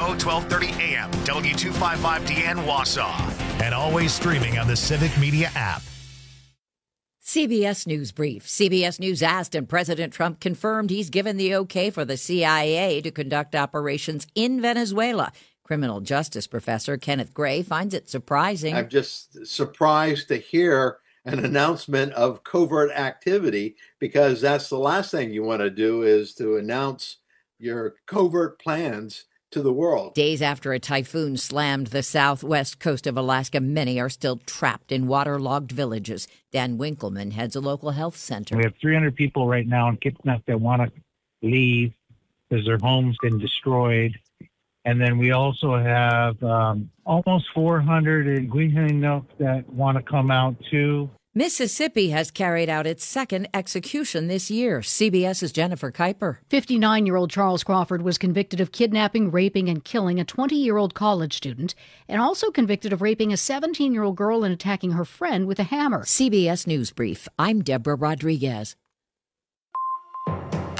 KFMO 1230 AM, W255DN Wausau, and always streaming on the Civic Media app. CBS News Brief. CBS News asked, and President Trump confirmed he's given the okay for the CIA to conduct operations in Venezuela. Criminal justice professor Kenneth Gray finds it surprising. I'm just surprised to hear an announcement of covert activity, because that's the last thing you want to do, is to announce your covert plans to the world. Days after a typhoon slammed the southwest coast of Alaska, many are still trapped in waterlogged villages. Dan Winkleman heads a local health center. We have 300 people right now in Kitsap that want to leave because their home's been destroyed. And then we also have almost 400 in Guinea that want to come out too. Mississippi has carried out its second execution this year. CBS's Jennifer Kuiper. 59-year-old Charles Crawford was convicted of kidnapping, raping, and killing a 20-year-old college student, and also convicted of raping a 17-year-old girl and attacking her friend with a hammer. CBS News Brief. I'm Deborah Rodriguez. For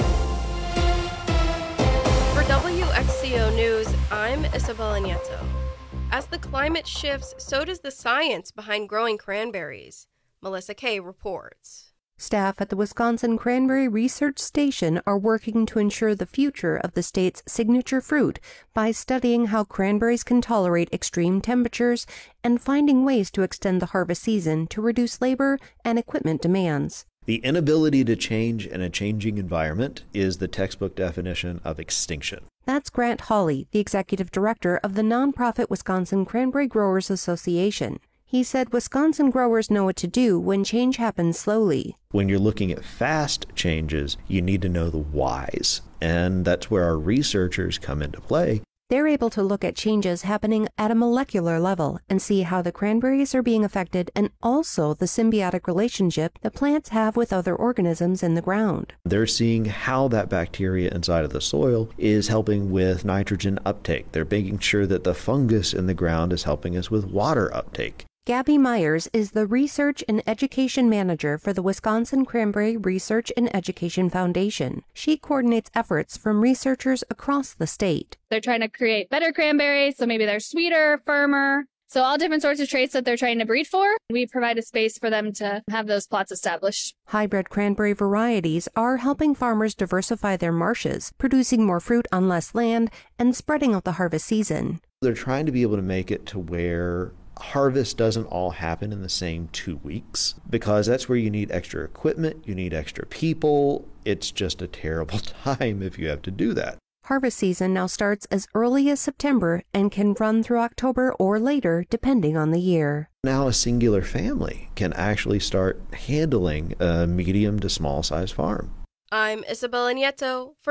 WXCO News, I'm Isabella Nieto. As the climate shifts, so does the science behind growing cranberries. Melissa Kay reports. Staff at the Wisconsin Cranberry Research Station are working to ensure the future of the state's signature fruit by studying how cranberries can tolerate extreme temperatures and finding ways to extend the harvest season to reduce labor and equipment demands. The inability to change in a changing environment is the textbook definition of extinction. That's Grant Hawley, the executive director of the nonprofit Wisconsin Cranberry Growers Association. He said Wisconsin growers know what to do when change happens slowly. When you're looking at fast changes, you need to know the whys, and that's where our researchers come into play. They're able to look at changes happening at a molecular level and see how the cranberries are being affected, and also the symbiotic relationship the plants have with other organisms in the ground. They're seeing how that bacteria inside of the soil is helping with nitrogen uptake. They're making sure that the fungus in the ground is helping us with water uptake. Gabby Myers is the Research and Education Manager for the Wisconsin Cranberry Research and Education Foundation. She coordinates efforts from researchers across the state. They're trying to create better cranberries, so maybe they're sweeter, firmer. So all different sorts of traits that they're trying to breed for. We provide a space for them to have those plots established. Hybrid cranberry varieties are helping farmers diversify their marshes, producing more fruit on less land, and spreading out the harvest season. They're trying to be able to make it to where harvest doesn't all happen in the same 2 weeks, because that's where you need extra equipment, you need extra people. It's just a terrible time if you have to do that. Harvest season now starts as early as September and can run through October or later, depending on the year. Now a singular family can actually start handling a medium to small size farm. I'm Isabella Nieto for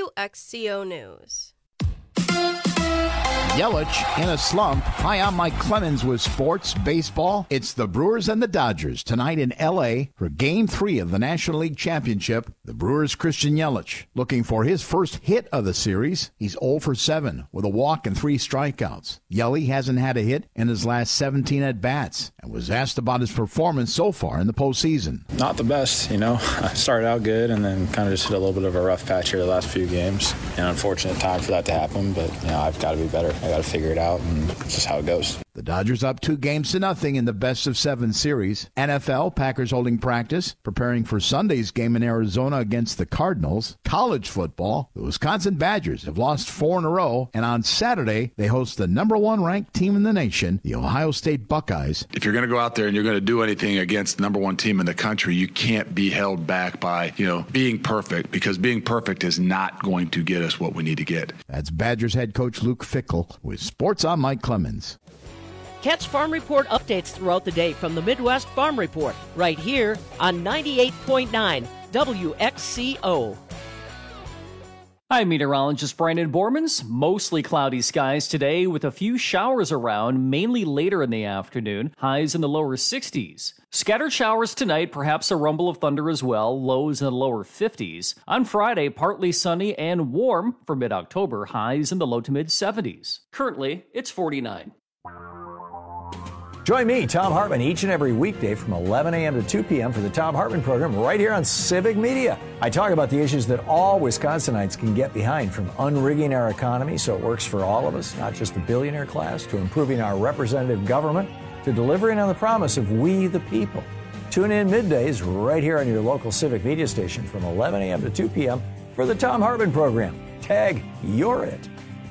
WXCO News. Yelich in a slump. Hi, I'm Mike Clemens with sports baseball. It's the Brewers and the Dodgers tonight in L.A. for Game 3 of the National League Championship. The Brewers' Christian Yelich looking for his first hit of the series. He's 0 for 7 with a walk and 3 strikeouts. Yelich hasn't had a hit in his last 17 at-bats and was asked about his performance so far in the postseason. Not the best, I started out good and then kind of just hit a little bit of a rough patch here the last few games. An unfortunate time for that to happen, but I've got to be better. I got to figure it out, and it's just how it goes. The Dodgers up 2-0 in the best-of-7 series. NFL, Packers holding practice, preparing for Sunday's game in Arizona against the Cardinals. College football, the Wisconsin Badgers have lost 4 in a row, and on Saturday, they host the number 1 ranked team in the nation, the Ohio State Buckeyes. If you're going to go out there and you're going to do anything against the number 1 team in the country, you can't be held back by, being perfect, because being perfect is not going to get us what we need to get. That's Badgers head coach Luke Fickell with Sports on Mike Clemens. Catch Farm Report updates throughout the day from the Midwest Farm Report, right here on 98.9 WXCO. Hi, meteorologist Brandon Bormans. Mostly cloudy skies today with a few showers around, mainly later in the afternoon. Highs in the lower 60s. Scattered showers tonight, perhaps a rumble of thunder as well. Lows in the lower 50s. On Friday, partly sunny and warm for mid-October. Highs in the low to mid 70s. Currently, it's 49. Join me, Tom Hartman, each and every weekday from 11 a.m. to 2 p.m. for the Tom Hartman program right here on Civic Media. I talk about the issues that all Wisconsinites can get behind, from unrigging our economy so it works for all of us, not just the billionaire class, to improving our representative government, to delivering on the promise of we the people. Tune in middays right here on your local Civic Media station from 11 a.m. to 2 p.m. for the Tom Hartman program. Tag, you're it.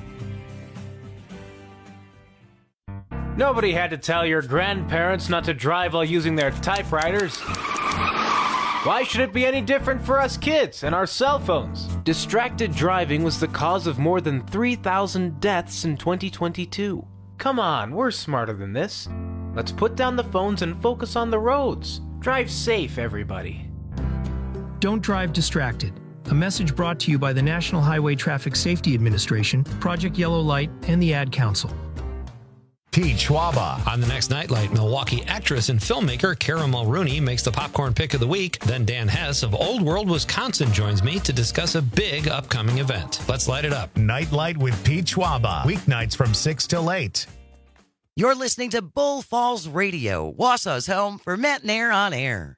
Nobody had to tell your grandparents not to drive while using their typewriters. Why should it be any different for us kids and our cell phones? Distracted driving was the cause of more than 3,000 deaths in 2022. Come on, we're smarter than this. Let's put down the phones and focus on the roads. Drive safe, everybody. Don't drive distracted. A message brought to you by the National Highway Traffic Safety Administration, Project Yellow Light, and the Ad Council. Pete Schwaba. On the next Nightlight, Milwaukee actress and filmmaker Cara Mulrooney makes the popcorn pick of the week. Then Dan Hess of Old World, Wisconsin joins me to discuss a big upcoming event. Let's light it up. Nightlight with Pete Schwaba. Weeknights from 6 till 8. You're listening to Bull Falls Radio, Wausau's home for Matt Nair on Air.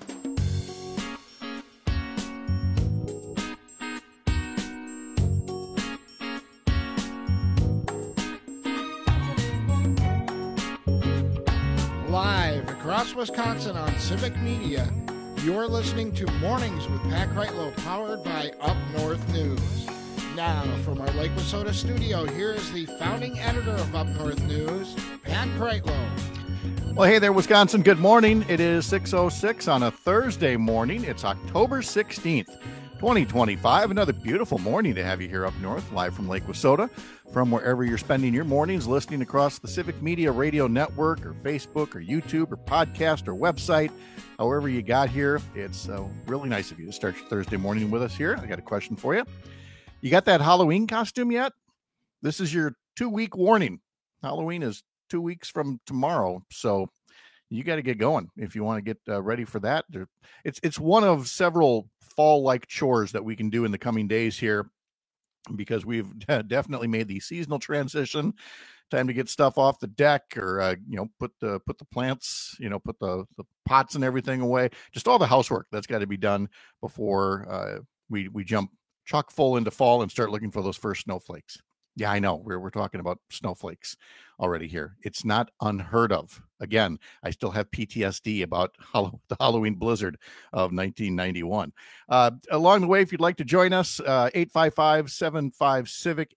Live across Wisconsin on Civic Media, you're listening to Mornings with Pat Kreitlow, powered by Up North News. Now, from our Lake Wissota studio, here is the founding editor of Up North News, Pat Kreitlow. Well, hey there, Wisconsin. Good morning. It is 6:06 on a Thursday morning. It's October 16th, 2025. Another beautiful morning to have you here up north, live from Lake Wissota. From wherever you're spending your mornings, listening across the Civic Media Radio Network or Facebook or YouTube or podcast or website, however you got here, it's really nice of you to start your Thursday morning with us here. I got a question for you. You got that Halloween costume yet? This is your 2-week warning. Halloween is 2 weeks from tomorrow, so you got to get going if you want to get ready for that. It's one of several fall-like chores that we can do in the coming days here, because we've definitely made the seasonal transition. Time to get stuff off the deck, or put the plants, put the pots and everything away. Just all the housework that's got to be done before we jump chock full into fall and start looking for those first snowflakes. Yeah, I know. We're talking about snowflakes already here. It's not unheard of. Again, I still have PTSD about the Halloween blizzard of 1991. Along the way, if you'd like to join us, 855-75-CIVIC,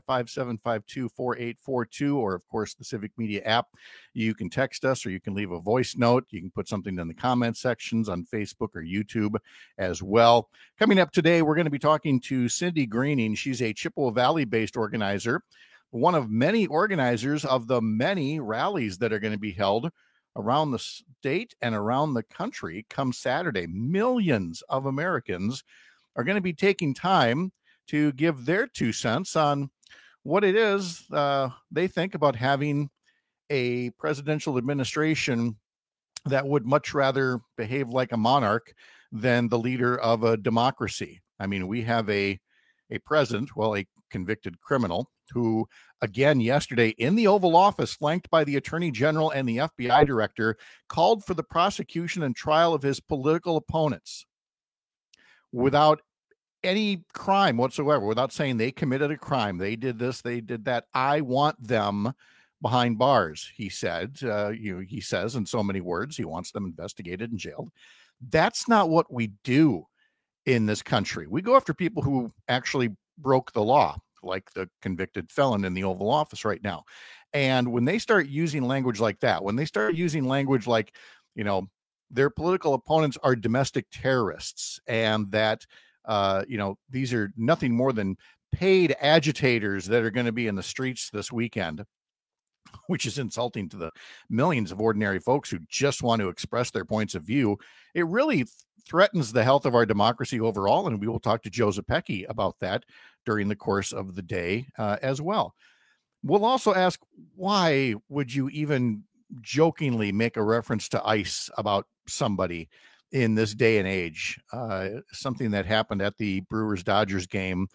855-752-4842, or, of course, the Civic Media app. You can text us, or you can leave a voice note. You can put something in the comment sections on Facebook or YouTube as well. Coming up today, we're going to be talking to Cindy Greening. She's a Chippewa Valley-based organizer, one of many organizers of the many rallies that are going to be held around the state and around the country come Saturday. Millions of Americans are going to be taking time to give their 2 cents on what it is they think about having a presidential administration that would much rather behave like a monarch than the leader of a democracy. I mean, we have a president, a convicted criminal, who, again, yesterday in the Oval Office, flanked by the Attorney General and the FBI Director, called for the prosecution and trial of his political opponents without any crime whatsoever, without saying they committed a crime, they did this, they did that. I want them behind bars, he said. He says in so many words, he wants them investigated and jailed. That's not what we do in this country. We go after people who actually broke the law, like the convicted felon in the Oval Office right now. And when they start using language like that, when they start using language like, their political opponents are domestic terrorists, and that, these are nothing more than paid agitators that are going to be in the streets this weekend, which is insulting to the millions of ordinary folks who just want to express their points of view, it really threatens the health of our democracy overall. And we will talk to Joe Zepecki about that during the course of the day as well. We'll also ask, why would you even jokingly make a reference to ICE about somebody in this day and age? Something that happened at the Brewers-Dodgers game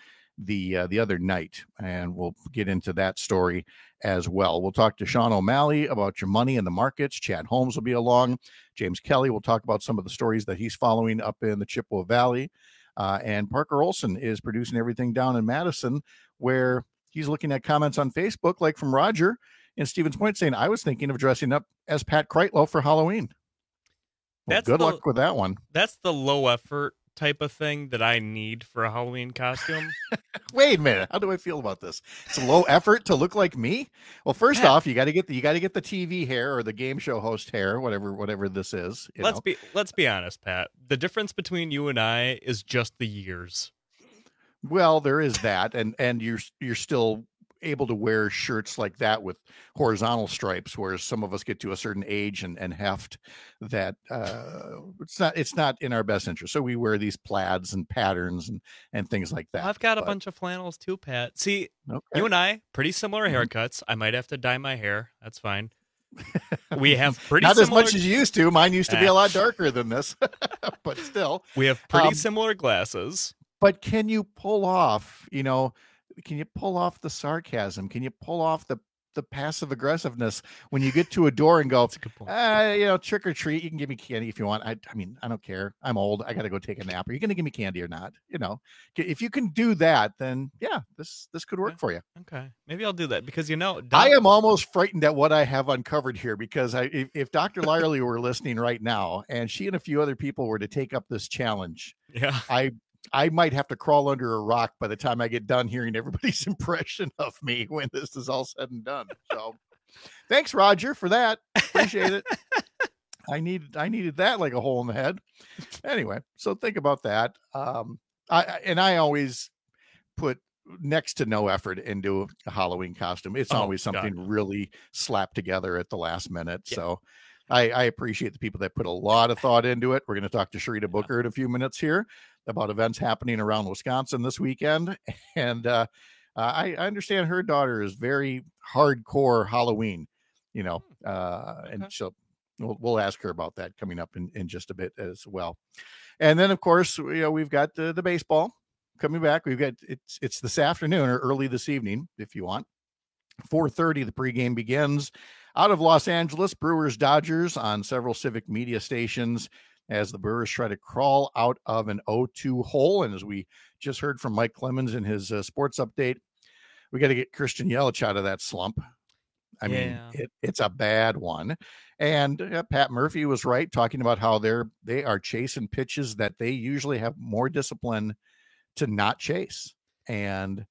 the other night, and we'll get into that story as well. We'll talk to Sean O'Malley about your money in the markets. Chad Holmes will be along. James Kelly will talk about some of the stories that he's following up in the Chippewa Valley. And Parker Olson is producing everything down in Madison, where he's looking at comments on Facebook, like from Roger in Stevens Point, saying, I was thinking of dressing up as Pat Kreitlow for Halloween. Well, good luck with that one. That's the low effort type of thing that I need for a Halloween costume. Wait a minute. How do I feel about this? It's a low effort to look like me. Well, first off, you got to get the TV hair or the game show host hair, whatever this is. Let's be honest, Pat. The difference between you and I is just the years. Well, there is that, and you're still able to wear shirts like that with horizontal stripes, whereas some of us get to a certain age and heft that it's not in our best interest. So we wear these plaids and patterns and things like that. I've got a bunch of flannels too, Pat. See, You and I, pretty similar haircuts. I might have to dye my hair. That's fine. We have pretty not similar... as much as you used to. Mine used to be a lot darker than this, but still. We have pretty similar glasses. But can you pull off, can you pull off the sarcasm? Can you pull off the passive aggressiveness when you get to a door and go, trick or treat? You can give me candy if you want. I mean, I don't care. I'm old. I got to go take a nap. Are you going to give me candy or not? If you can do that, then yeah, this could work for you. Okay. Maybe I'll do that because, I am almost frightened at what I have uncovered here, because if Dr. Lyerly were listening right now and she and a few other people were to take up this challenge, yeah, I might have to crawl under a rock by the time I get done hearing everybody's impression of me when this is all said and done. So thanks, Roger, for that. Appreciate it. I needed that like a hole in the head. Anyway, so think about that. I always put next to no effort into a Halloween costume. It's always something really slapped together at the last minute. Yeah. So I appreciate the people that put a lot of thought into it. We're going to talk to Sharita Booker in a few minutes here about events happening around Wisconsin this weekend. And I understand her daughter is very hardcore Halloween, and we'll ask her about that coming up in just a bit as well. And then, of course, we've got the baseball coming back. We've got it's this afternoon or early this evening, if you want. 4:30, the pregame begins out of Los Angeles. Brewers Dodgers on several Civic Media stations as the Brewers try to crawl out of an 0-2 hole. And as we just heard from Mike Clemens in his sports update, we got to get Christian Yelich out of that slump. I mean, it's a bad one. And Pat Murphy was right, talking about how they are chasing pitches that they usually have more discipline to not chase. And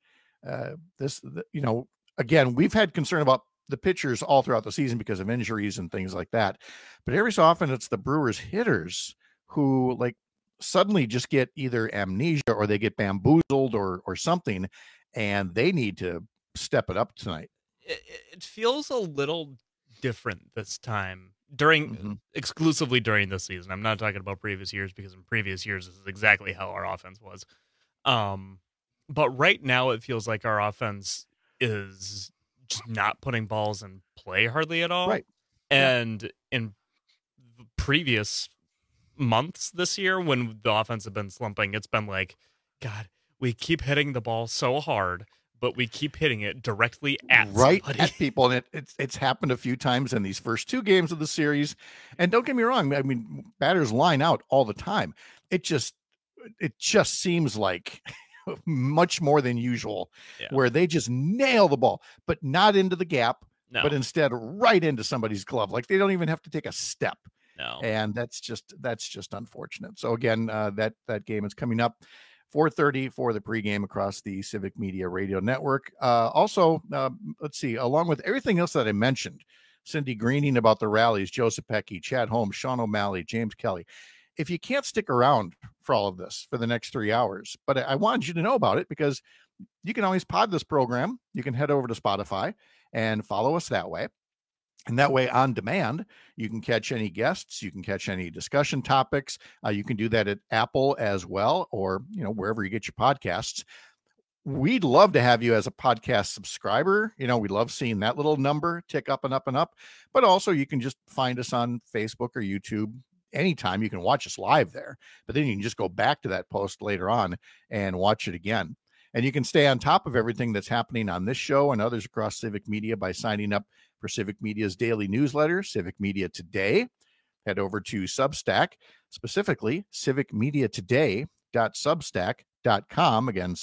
again, we've had concern about the pitchers all throughout the season because of injuries and things like that. But every so often it's the Brewers hitters who suddenly just get either amnesia or they get bamboozled or something, and they need to step it up tonight. It feels a little different this time exclusively during this season. I'm not talking about previous years, because in previous years, this is exactly how our offense was. But right now it feels like our offense is just not putting balls in play hardly at all. Right. And in previous months this year, when the offense had been slumping, it's been like, God, we keep hitting the ball so hard, but we keep hitting it directly at somebody. At people. And it's happened a few times in these first two games of the series. And don't get me wrong, I mean, batters line out all the time. It just seems like much more than usual, where they just nail the ball, but not into the gap, but instead right into somebody's glove. Like they don't even have to take a step. No. And that's just unfortunate. So again, that game is coming up 4:30 for the pregame across the Civic Media Radio Network. Also, let's see, along with everything else that I mentioned, Cindy Greening about the rallies, Joseph Pecky, Chad Holmes, Sean O'Malley, James Kelly. If you can't stick around for all of this for the next 3 hours, but I wanted you to know about it because you can always pod this program. You can head over to Spotify and follow us that way. And that way, on demand, you can catch any guests, you can catch any discussion topics. You can do that at Apple as well, or wherever you get your podcasts. We'd love to have you as a podcast subscriber. We love seeing that little number tick up and up and up. But also, you can just find us on Facebook or YouTube. Anytime you can watch us live there, but then you can just go back to that post later on and watch it again. And you can stay on top of everything that's happening on this show and others across Civic Media by signing up for Civic Media's daily newsletter, Civic Media Today. Head over to Substack, specifically civicmediatoday.substack.com. Again,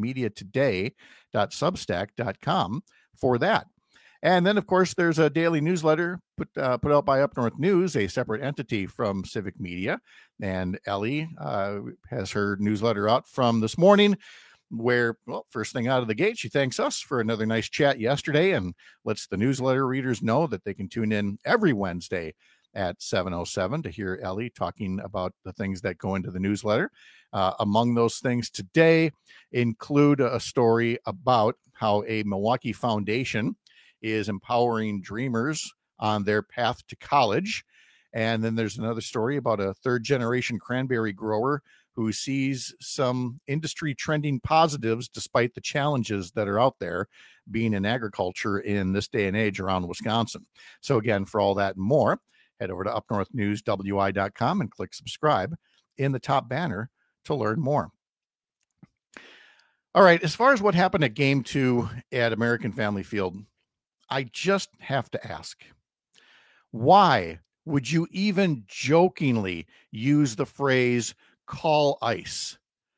civicmediatoday.substack.com for that. And then, of course, there's a daily newsletter put out by Up North News, a separate entity from Civic Media. And Ellie has her newsletter out from this morning, where, well, first thing out of the gate, she thanks us for another nice chat yesterday and lets the newsletter readers know that they can tune in every Wednesday at 7:07 to hear Ellie talking about the things that go into the newsletter. Among those things today include a story about how a Milwaukee foundation is empowering dreamers on their path to college. And then there's another story about a third-generation cranberry grower who sees some industry trending positives despite the challenges that are out there being in agriculture in this day and age around Wisconsin. So again, for all that and more, head over to upnorthnewswi.com and click subscribe in the top banner to learn more. All right, as far as what happened at Game 2 at American Family Field, I just have to ask, why would you even jokingly use the phrase call ice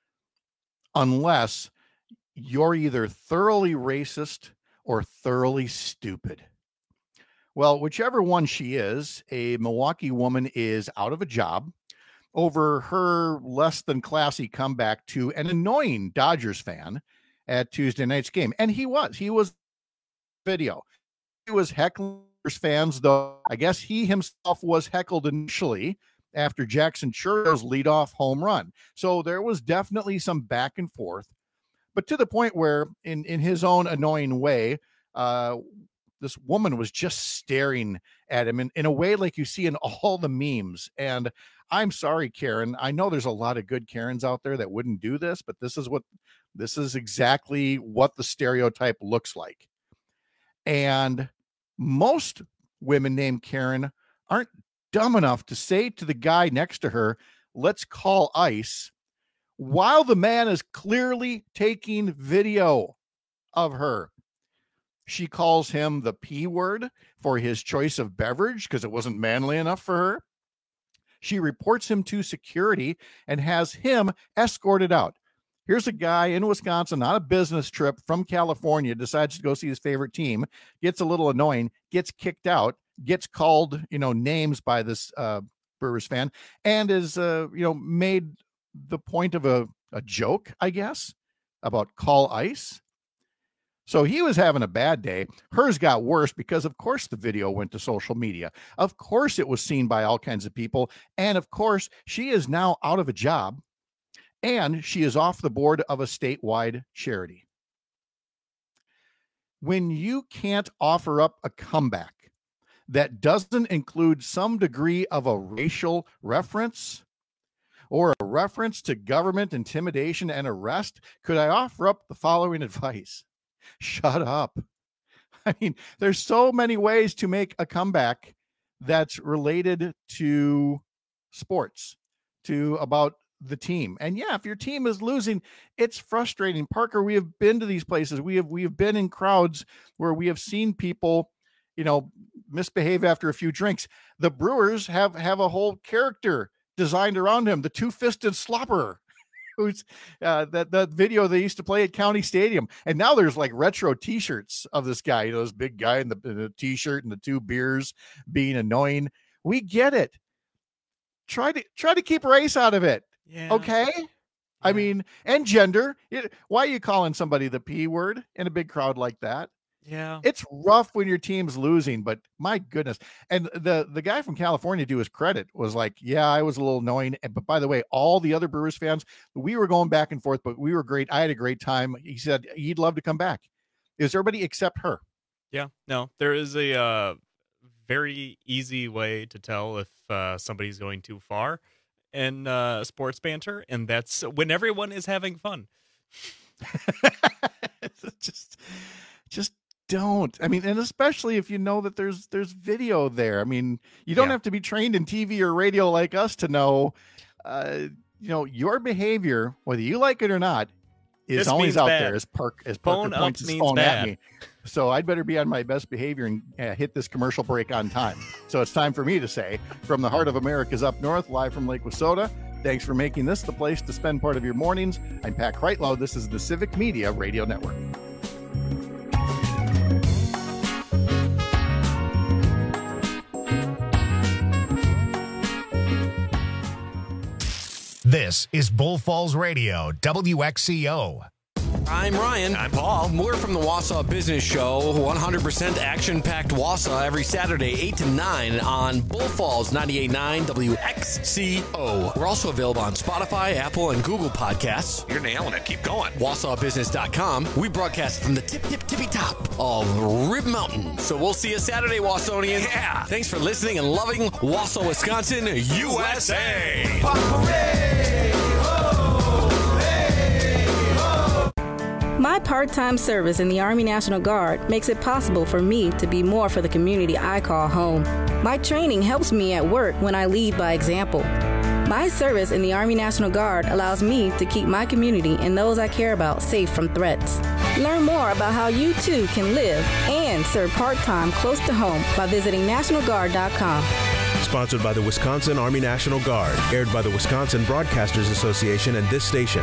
unless you're either thoroughly racist or thoroughly stupid? Well, whichever one she is, a Milwaukee woman is out of a job over her less than classy comeback to an annoying Dodgers fan at Tuesday night's game. And he was video. He was heckling fans, though I guess he himself was heckled initially after Jackson Churro's leadoff home run. So there was definitely some back and forth, but to the point where in his own annoying way, this woman was just staring at him in a way like you see in all the memes. And I'm sorry, Karen. I know there's a lot of good Karens out there that wouldn't do this, but this is exactly what the stereotype looks like. And most women named Karen aren't dumb enough to say to the guy next to her, let's call ice, while the man is clearly taking video of her. She calls him the P word for his choice of beverage because it wasn't manly enough for her. She reports him to security and has him escorted out. Here's a guy in Wisconsin on a business trip from California, decides to go see his favorite team, gets a little annoying, gets kicked out, gets called, names by this Brewers fan, and is, made the point of a joke, I guess, about call ice. So he was having a bad day. Hers got worse because, of course, the video went to social media. Of course, it was seen by all kinds of people. And, of course, she is now out of a job. And she is off the board of a statewide charity. When you can't offer up a comeback that doesn't include some degree of a racial reference or a reference to government intimidation and arrest, could I offer up the following advice? Shut up. I mean, there's so many ways to make a comeback that's related to sports, about the team. And yeah, if your team is losing, it's frustrating. Parker, we have been to these places. We have been in crowds where we have seen people, misbehave after a few drinks. The Brewers have a whole character designed around him, the two-fisted slobber, who's that video they used to play at County Stadium. And now there's like retro t-shirts of this guy, this big guy in the t-shirt and the two beers being annoying. We get it. Try to keep race out of it. Yeah. Okay. Yeah. I mean, and gender. Why are you calling somebody the P word in a big crowd like that? Yeah. It's rough when your team's losing, but my goodness. And the guy from California, to his credit, was like, yeah, I was a little annoying. But by the way, all the other Brewers fans, we were going back and forth, but we were great. I had a great time. He said he'd love to come back. It was everybody except her. Yeah. No, there is a very easy way to tell if somebody's going too far in sports banter, and that's when everyone is having fun. just don't. I mean, and especially if you know that there's video there. I mean, you don't have to be trained in TV or radio like us to know, your behavior, whether you like it or not, is This always means out bad. there as Parker Bone up points his means phone bad. at me. So I'd better be on my best behavior and hit this commercial break on time. So it's time for me to say, from the heart of America's up north, live from Lake Wissota, thanks for making this the place to spend part of your mornings. I'm Pat Kreitlow. This is the Civic Media Radio Network. This is Bull Falls Radio, WXCO. I'm Ryan. I'm Paul. We're from the Wausau Business Show, 100% action-packed Wausau every Saturday, 8 to 9 on Bull Falls 98.9 WXCO. We're also available on Spotify, Apple, and Google Podcasts. You're nailing it. Keep going. WausauBusiness.com. We broadcast from the tippy top of Rib Mountain. So we'll see you Saturday, Wausonians. Yeah. Thanks for listening and loving Wausau, Wisconsin, USA. My part-time service in the Army National Guard makes it possible for me to be more for the community I call home. My training helps me at work when I lead by example. My service in the Army National Guard allows me to keep my community and those I care about safe from threats. Learn more about how you too can live and serve part-time close to home by visiting NationalGuard.com. Sponsored by the Wisconsin Army National Guard. Aired by the Wisconsin Broadcasters Association and this station.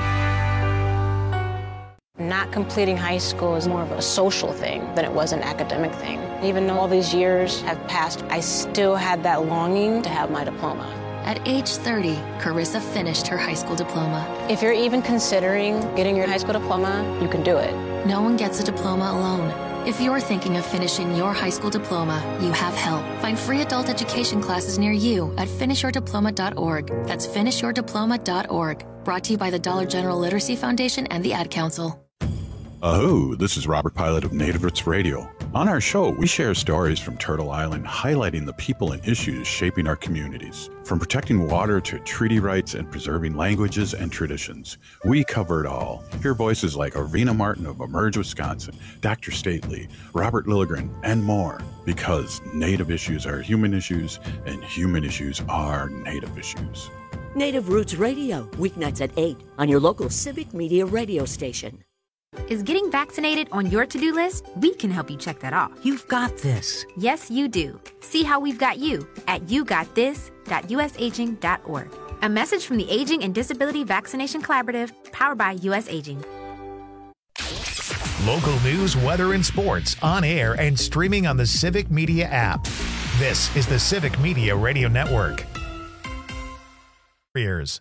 Not completing high school is more of a social thing than it was an academic thing. Even though all these years have passed, I still had that longing to have my diploma. At age 30, Carissa finished her high school diploma. If you're even considering getting your high school diploma, you can do it. No one gets a diploma alone. If you're thinking of finishing your high school diploma, you have help. Find free adult education classes near you at finishyourdiploma.org. That's finishyourdiploma.org. Brought to you by the Dollar General Literacy Foundation and the Ad Council. Aho, this is Robert Pilot of Native Roots Radio. On our show, we share stories from Turtle Island highlighting the people and issues shaping our communities. From protecting water to treaty rights and preserving languages and traditions, we cover it all. Hear voices like Arvina Martin of Emerge Wisconsin, Dr. Stately, Robert Lilligren, and more. Because Native issues are human issues, and human issues are Native issues. Native Roots Radio, weeknights at 8 on your local Civic Media radio station. Is getting vaccinated on your to-do list? We can help you check that off. You've got this. Yes, you do. See how we've got you at yougotthis.usaging.org. A message from the Aging and Disability Vaccination Collaborative, powered by US Aging. Local news, weather, and sports on air and streaming on the Civic Media app. This is the Civic Media Radio Network. Years.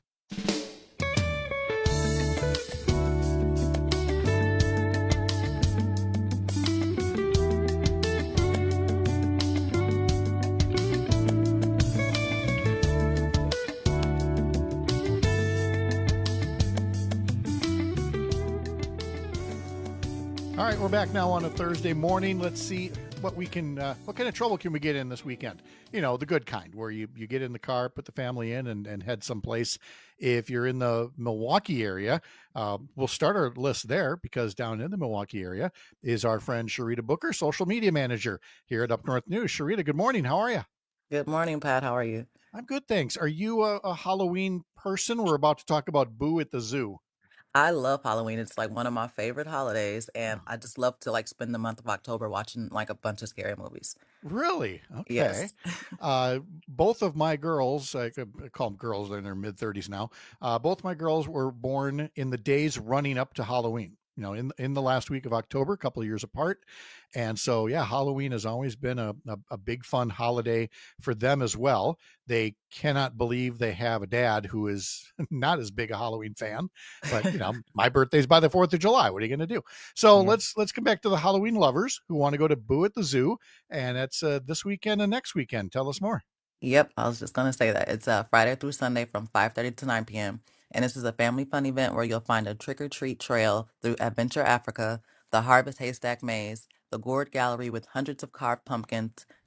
All right, we're back now on a Thursday morning. Let's see what we can, what kind of trouble can we get in this weekend? You know, the good kind, where you get in the car, put the family in, and head someplace. If you're in the Milwaukee area, we'll start our list there, because down in the Milwaukee area is our friend Sharita Booker, social media manager here at Up North News. Sharita, good morning. How are you? Good morning, Pat. How are you? I'm good, thanks. Are you a Halloween person? We're about to talk about Boo at the Zoo. I love Halloween. It's like one of my favorite holidays, and I just love to like spend the month of October watching like a bunch of scary movies. Really? Okay. Yes. Both of my girls, I call them girls, they're in their mid-30s now. Both my girls were born in the days running up to Halloween. You know, in the last week of October, a couple of years apart. And so, yeah, Halloween has always been a big fun holiday for them as well. They cannot believe they have a dad who is not as big a Halloween fan, but you know, my birthday's by the 4th of July. What are you going to do? So let's come back to the Halloween lovers who want to go to Boo at the Zoo. And that's this weekend and next weekend. Tell us more. Yep, I was just going to say that. It's Friday through Sunday from 5:30 to 9 p.m. And this is a family fun event where you'll find a trick-or-treat trail through Adventure Africa, the Harvest Haystack Maze, the Gourd Gallery with hundreds of carved pumpkins,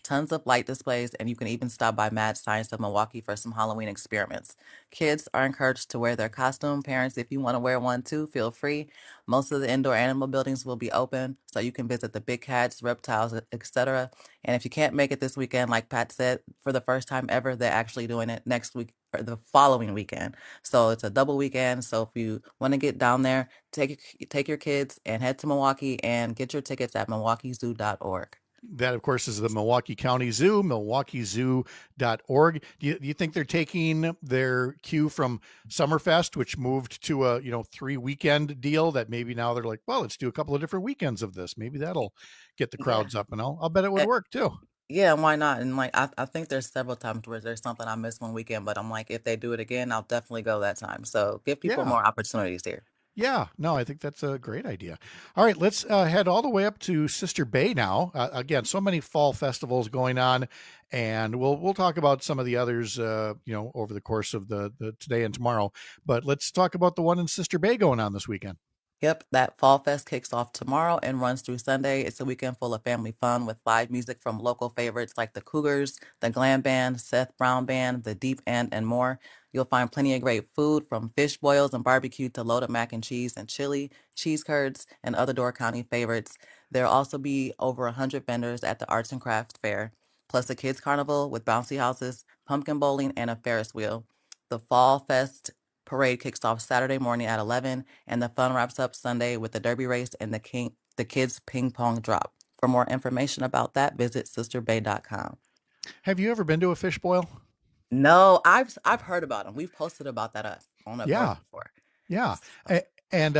tons of light displays, and you can even stop by Mad Science of Milwaukee for some Halloween experiments. Kids are encouraged to wear their costume. Parents, if you want to wear one too, feel free. Most of the indoor animal buildings will be open, so you can visit the big cats, reptiles, etc. And if you can't make it this weekend, like Pat said, for the first time ever, they're actually doing it next week or the following weekend. So it's a double weekend. So if you want to get down there, take your kids and head to Milwaukee and get your tickets at milwaukeezoo.org. That, of course, is the Milwaukee County Zoo, milwaukeezoo.org. Do you think they're taking their cue from Summerfest, which moved to a 3-weekend deal, that maybe now they're like, well, let's do a couple of different weekends of this. Maybe that'll get the crowds up, and I'll bet it would work too. Yeah, why not? And like I think there's several times where there's something I missed one weekend, but I'm like, if they do it again, I'll definitely go that time. So give people more opportunities here. Yeah, no, I think that's a great idea. All right, let's head all the way up to Sister Bay now. Again, so many fall festivals going on, and we'll talk about some of the others, over the course of the today and tomorrow. But let's talk about the one in Sister Bay going on this weekend. Yep, that Fall Fest kicks off tomorrow and runs through Sunday. It's a weekend full of family fun with live music from local favorites like the Cougars, the Glam Band, Seth Brown Band, the Deep End, and more. You'll find plenty of great food from fish boils and barbecue to loaded mac and cheese and chili, cheese curds, and other Door County favorites. There'll also be over 100 vendors at the Arts and Crafts Fair, plus a kids carnival with bouncy houses, pumpkin bowling, and a Ferris wheel. The Fall Fest parade kicks off Saturday morning at 11, and the fun wraps up Sunday with the derby race and the kids ping pong drop. For more information about that, visit sisterbay.com. Have you ever been to a fish boil? No, I've heard about them. We've posted about that on a blog before. Yeah, and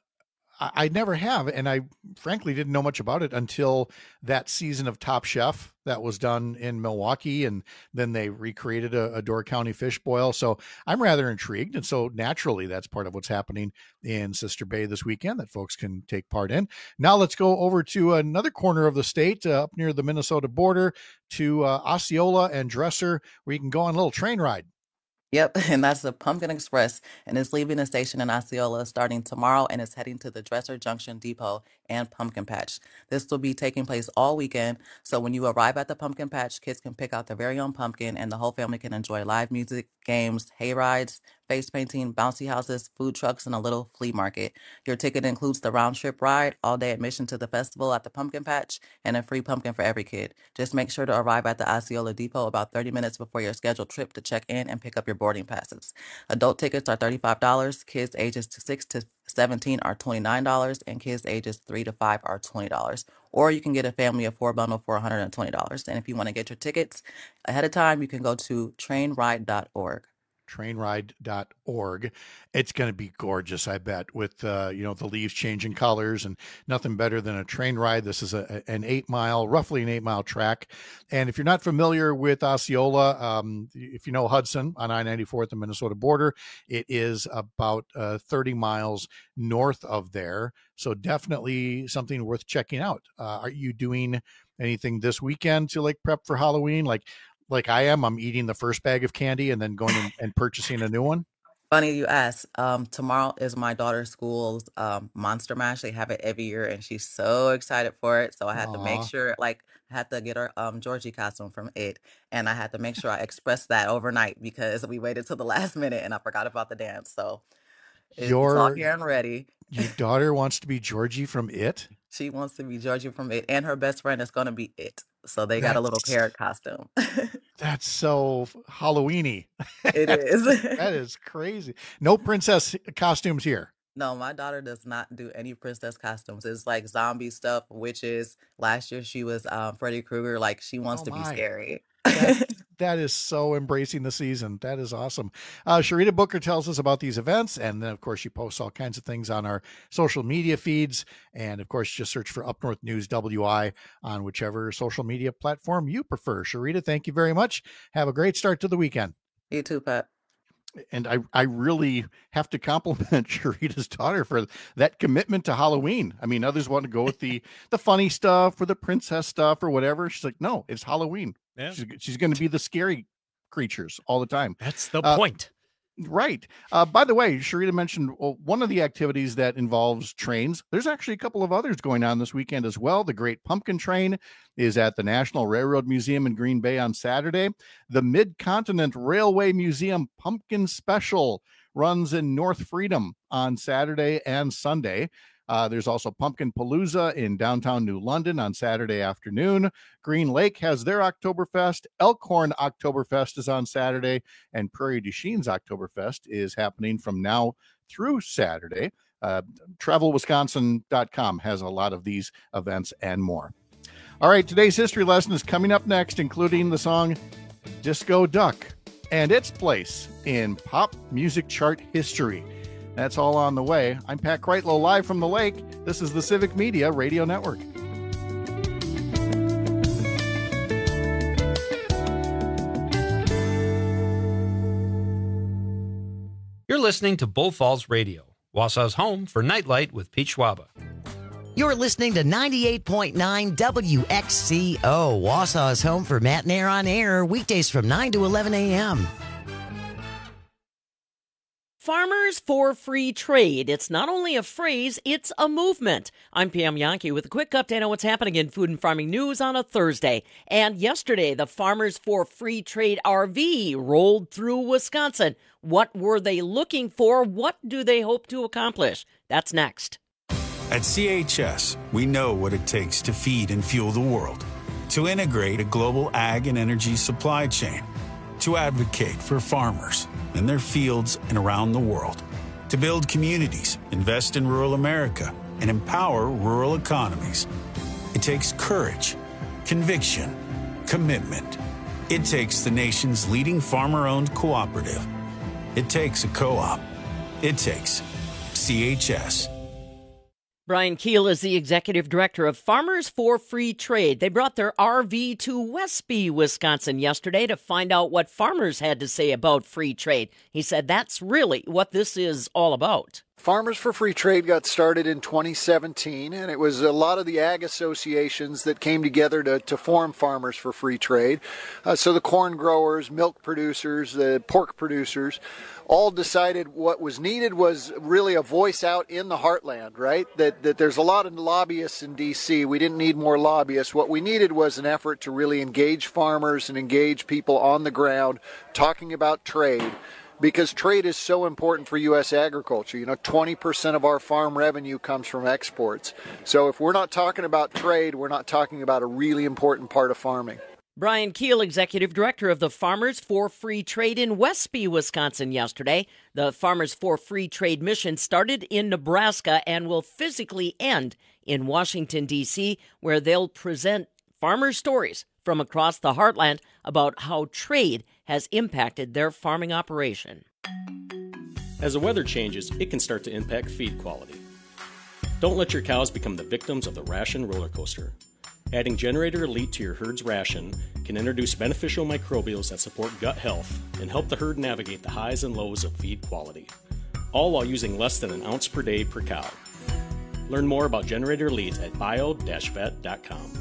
I never have, and I frankly didn't know much about it until that season of Top Chef that was done in Milwaukee, and then they recreated a Door County fish boil. So I'm rather intrigued, and so naturally that's part of what's happening in Sister Bay this weekend that folks can take part in. Now let's go over to another corner of the state, up near the Minnesota border, to Osceola and Dresser, where you can go on a little train ride. Yep, and that's the Pumpkin Express, and it's leaving the station in Osceola starting tomorrow, and it's heading to the Dresser Junction Depot and Pumpkin Patch. This will be taking place all weekend, so when you arrive at the Pumpkin Patch, kids can pick out their very own pumpkin, and the whole family can enjoy live music, games, hay rides, face painting, bouncy houses, food trucks, and a little flea market. Your ticket includes the round-trip ride, all-day admission to the festival at the Pumpkin Patch, and a free pumpkin for every kid. Just make sure to arrive at the Osceola Depot about 30 minutes before your scheduled trip to check in and pick up your boarding passes. Adult tickets are $35, kids ages 6 to 17 are $29, and kids ages 3 to 5 are $20. Or you can get a family of 4 bundle for $120. And if you want to get your tickets ahead of time, you can go to trainride.org. trainride.org. It's going to be gorgeous, I bet, with the leaves changing colors, and nothing better than a train ride. This is roughly an 8-mile track. And if you're not familiar with Osceola, if you know Hudson on I-94 at the Minnesota border, it is about 30 miles north of there. So definitely something worth checking out. Are you doing anything this weekend to prep for Halloween? Like I am, I'm eating the first bag of candy and then going and purchasing a new one. Funny you ask. Tomorrow is my daughter's school's Monster Mash. They have it every year, and she's so excited for it. So I had to make sure, I had to get her Georgie costume from It, and I had to make sure I expressed that overnight because we waited till the last minute and I forgot about the dance. So it's all here and ready. Your daughter wants to be Georgie from It? She wants to be Georgie from It, and her best friend is going to be It. So they got a little parrot costume. That's so Halloween-y. It is. That is crazy. No princess costumes here. No, my daughter does not do any princess costumes. It's like zombie stuff, witches. Last year she was Freddy Krueger. She wants to be scary. That is so embracing the season. That is awesome. Sharita Booker tells us about these events. And then, of course, she posts all kinds of things on our social media feeds. And, of course, just search for Up North News WI on whichever social media platform you prefer. Sharita, thank you very much. Have a great start to the weekend. You too, Pat. And I really have to compliment Sharita's daughter for that commitment to Halloween. I mean, others want to go with the funny stuff or the princess stuff or whatever. She's like, no, it's Halloween. Yeah. She's going to be the scary creatures all the time. That's the point. Right. By the way, Sharita mentioned one of the activities that involves trains. There's actually a couple of others going on this weekend as well. The Great Pumpkin Train is at the National Railroad Museum in Green Bay on Saturday. The Mid-Continent Railway Museum Pumpkin Special runs in North Freedom on Saturday and Sunday. There's also Pumpkin Palooza in downtown New London on Saturday afternoon. Green Lake has their Oktoberfest. Elkhorn Oktoberfest is on Saturday, and Prairie du Chine's Oktoberfest is happening from now through Saturday. TravelWisconsin.com has a lot of these events and more. All right, today's history lesson is coming up next, including the song Disco Duck and its place in pop music chart history. That's all on the way. I'm Pat Kreitlow, live from the lake. This is the Civic Media Radio Network. You're listening to Bull Falls Radio, Wausau's home for Nightlight with Pete Schwaba. You're listening to 98.9 WXCO, Wausau's home for Matt and Air on Air, weekdays from 9 to 11 a.m. Farmers for Free Trade. It's not only a phrase, it's a movement. I'm Pam Yankee with a quick update on what's happening in food and farming news on a Thursday. And yesterday, the Farmers for Free Trade RV rolled through Wisconsin. What were they looking for? What do they hope to accomplish? That's next. At CHS, we know what it takes to feed and fuel the world, to integrate a global ag and energy supply chain, to advocate for farmers in their fields and around the world, to build communities, invest in rural America, and empower rural economies. It takes courage, conviction, commitment. It takes the nation's leading farmer-owned cooperative. It takes a co-op. It takes CHS. Brian Keel is the executive director of Farmers for Free Trade. They brought their RV to Westby, Wisconsin yesterday to find out what farmers had to say about free trade. He said that's really what this is all about. Farmers for Free Trade got started in 2017, and it was a lot of the ag associations that came together to form Farmers for Free Trade. So the corn growers, milk producers, the pork producers, all decided what was needed was really a voice out in the heartland, right? That there's a lot of lobbyists in D.C. We didn't need more lobbyists. What we needed was an effort to really engage farmers and engage people on the ground talking about trade. Because trade is so important for U.S. agriculture. 20% of our farm revenue comes from exports. So if we're not talking about trade, we're not talking about a really important part of farming. Brian Keel, executive director of the Farmers for Free Trade in Westby, Wisconsin yesterday. The Farmers for Free Trade mission started in Nebraska and will physically end in Washington, D.C., where they'll present farmer stories from across the heartland about how trade has impacted their farming operation. As the weather changes, it can start to impact feed quality. Don't let your cows become the victims of the ration roller coaster. Adding Generator Elite to your herd's ration can introduce beneficial microbials that support gut health and help the herd navigate the highs and lows of feed quality, all while using less than an ounce per day per cow. Learn more about Generator Elite at bio-vet.com.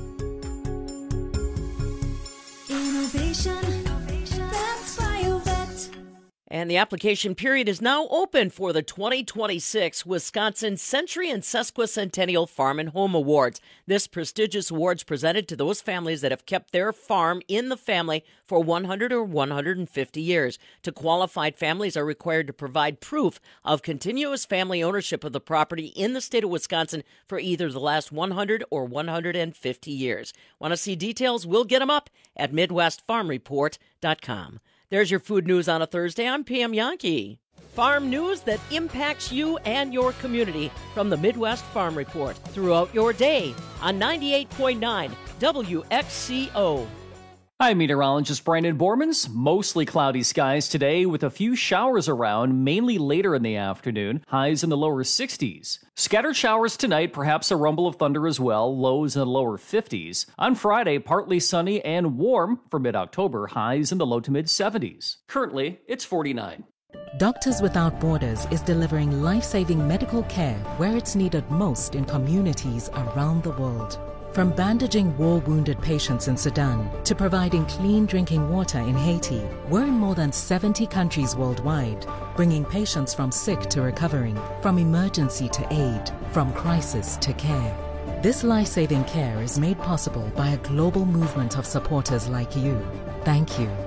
Innovation, that's BioVet. And the application period is now open for the 2026 Wisconsin Century and Sesquicentennial Farm and Home Awards. This prestigious award is presented to those families that have kept their farm in the family for 100 or 150 years. To qualified families are required to provide proof of continuous family ownership of the property in the state of Wisconsin for either the last 100 or 150 years. Want to see details? We'll get them up at MidwestFarmReport.com. There's your food news on a Thursday. I'm Pam Yankee. Farm news that impacts you and your community from the Midwest Farm Report throughout your day on 98.9 WXCO. Hi, meteorologist Brandon Bormans. Mostly cloudy skies today with a few showers around, mainly later in the afternoon. Highs in the lower 60s. Scattered showers tonight, perhaps a rumble of thunder as well. Lows in the lower 50s. On Friday, partly sunny and warm for mid-October. Highs in the low to mid 70s. Currently, it's 49. Doctors Without Borders is delivering life-saving medical care where it's needed most in communities around the world. From bandaging war-wounded patients in Sudan to providing clean drinking water in Haiti, we're in more than 70 countries worldwide, bringing patients from sick to recovering, from emergency to aid, from crisis to care. This life-saving care is made possible by a global movement of supporters like you. Thank you.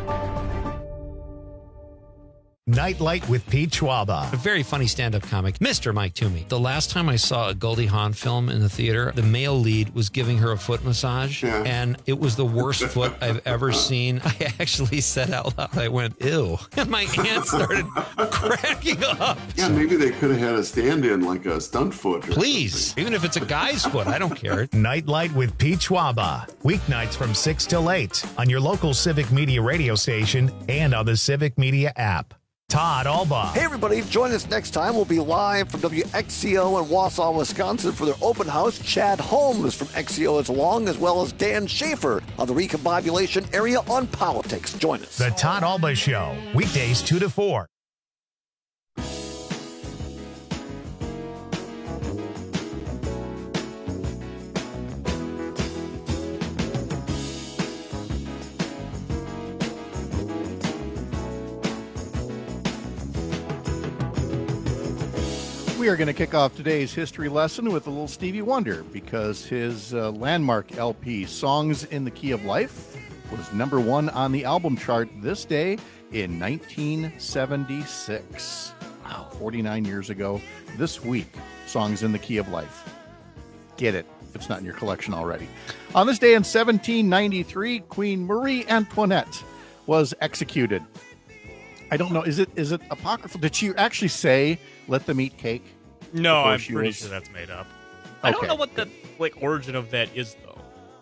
Nightlight with Pete Schwaba. A very funny stand-up comic, Mr. Mike Toomey. The last time I saw a Goldie Hawn film in the theater, the male lead was giving her a foot massage, and it was the worst foot I've ever seen. I actually said out loud, I went, ew. And my aunt started cracking up. Yeah, maybe they could have had a stand-in like a stunt foot. Please, even if it's a guy's foot, I don't care. Nightlight with Pete Schwaba. Weeknights from 6 till 8 on your local Civic Media radio station and on the Civic Media app. Todd Alba. Hey, everybody. Join us next time. We'll be live from WXCO in Wausau, Wisconsin for their open house. Chad Holmes from XCO is along, as well as Dan Schaefer on the Recombobulation area on politics. Join us. The Todd Alba Show. Weekdays 2 to 4. We are going to kick off today's history lesson with a little Stevie Wonder because his landmark LP, Songs in the Key of Life, was number 1 on the album chart this day in 1976. Wow, 49 years ago this week, Songs in the Key of Life. Get it if it's not in your collection already. On this day in 1793, Queen Marie Antoinette was executed. I don't know. Is it apocryphal? Did she actually say, "Let them eat cake"? No, I'm pretty sure that's made up. I don't know what the origin of that is, though.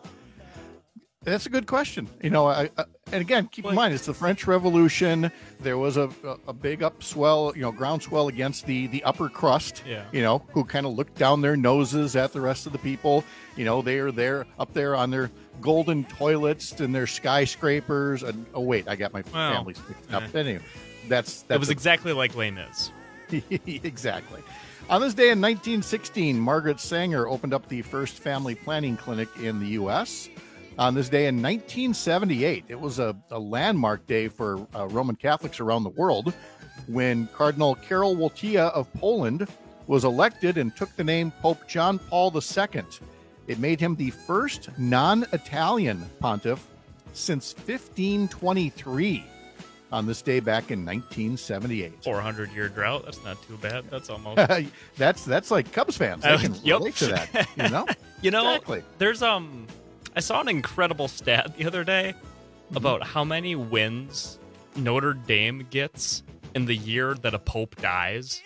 That's a good question. You know, and again, keep in mind, it's the French Revolution. There was a big upswell, groundswell against the upper crust, who kind of looked down their noses at the rest of the people. They are there up there on their golden toilets and their skyscrapers. And oh wait, I got my family mixed up. Anyway, that's it was exactly like Les Mis. Exactly. On this day in 1916, Margaret Sanger opened up the first family planning clinic in the U.S. On this day in 1978, it was a landmark day for Roman Catholics around the world when Cardinal Karol Wojtyła of Poland was elected and took the name Pope John Paul II. It made him the first non-Italian pontiff since 1523. On this day back in 1978. 400-year drought. That's not too bad. That's almost. that's like Cubs fans. They can relate to that. Exactly. There's I saw an incredible stat the other day about how many wins Notre Dame gets in the year that a pope dies.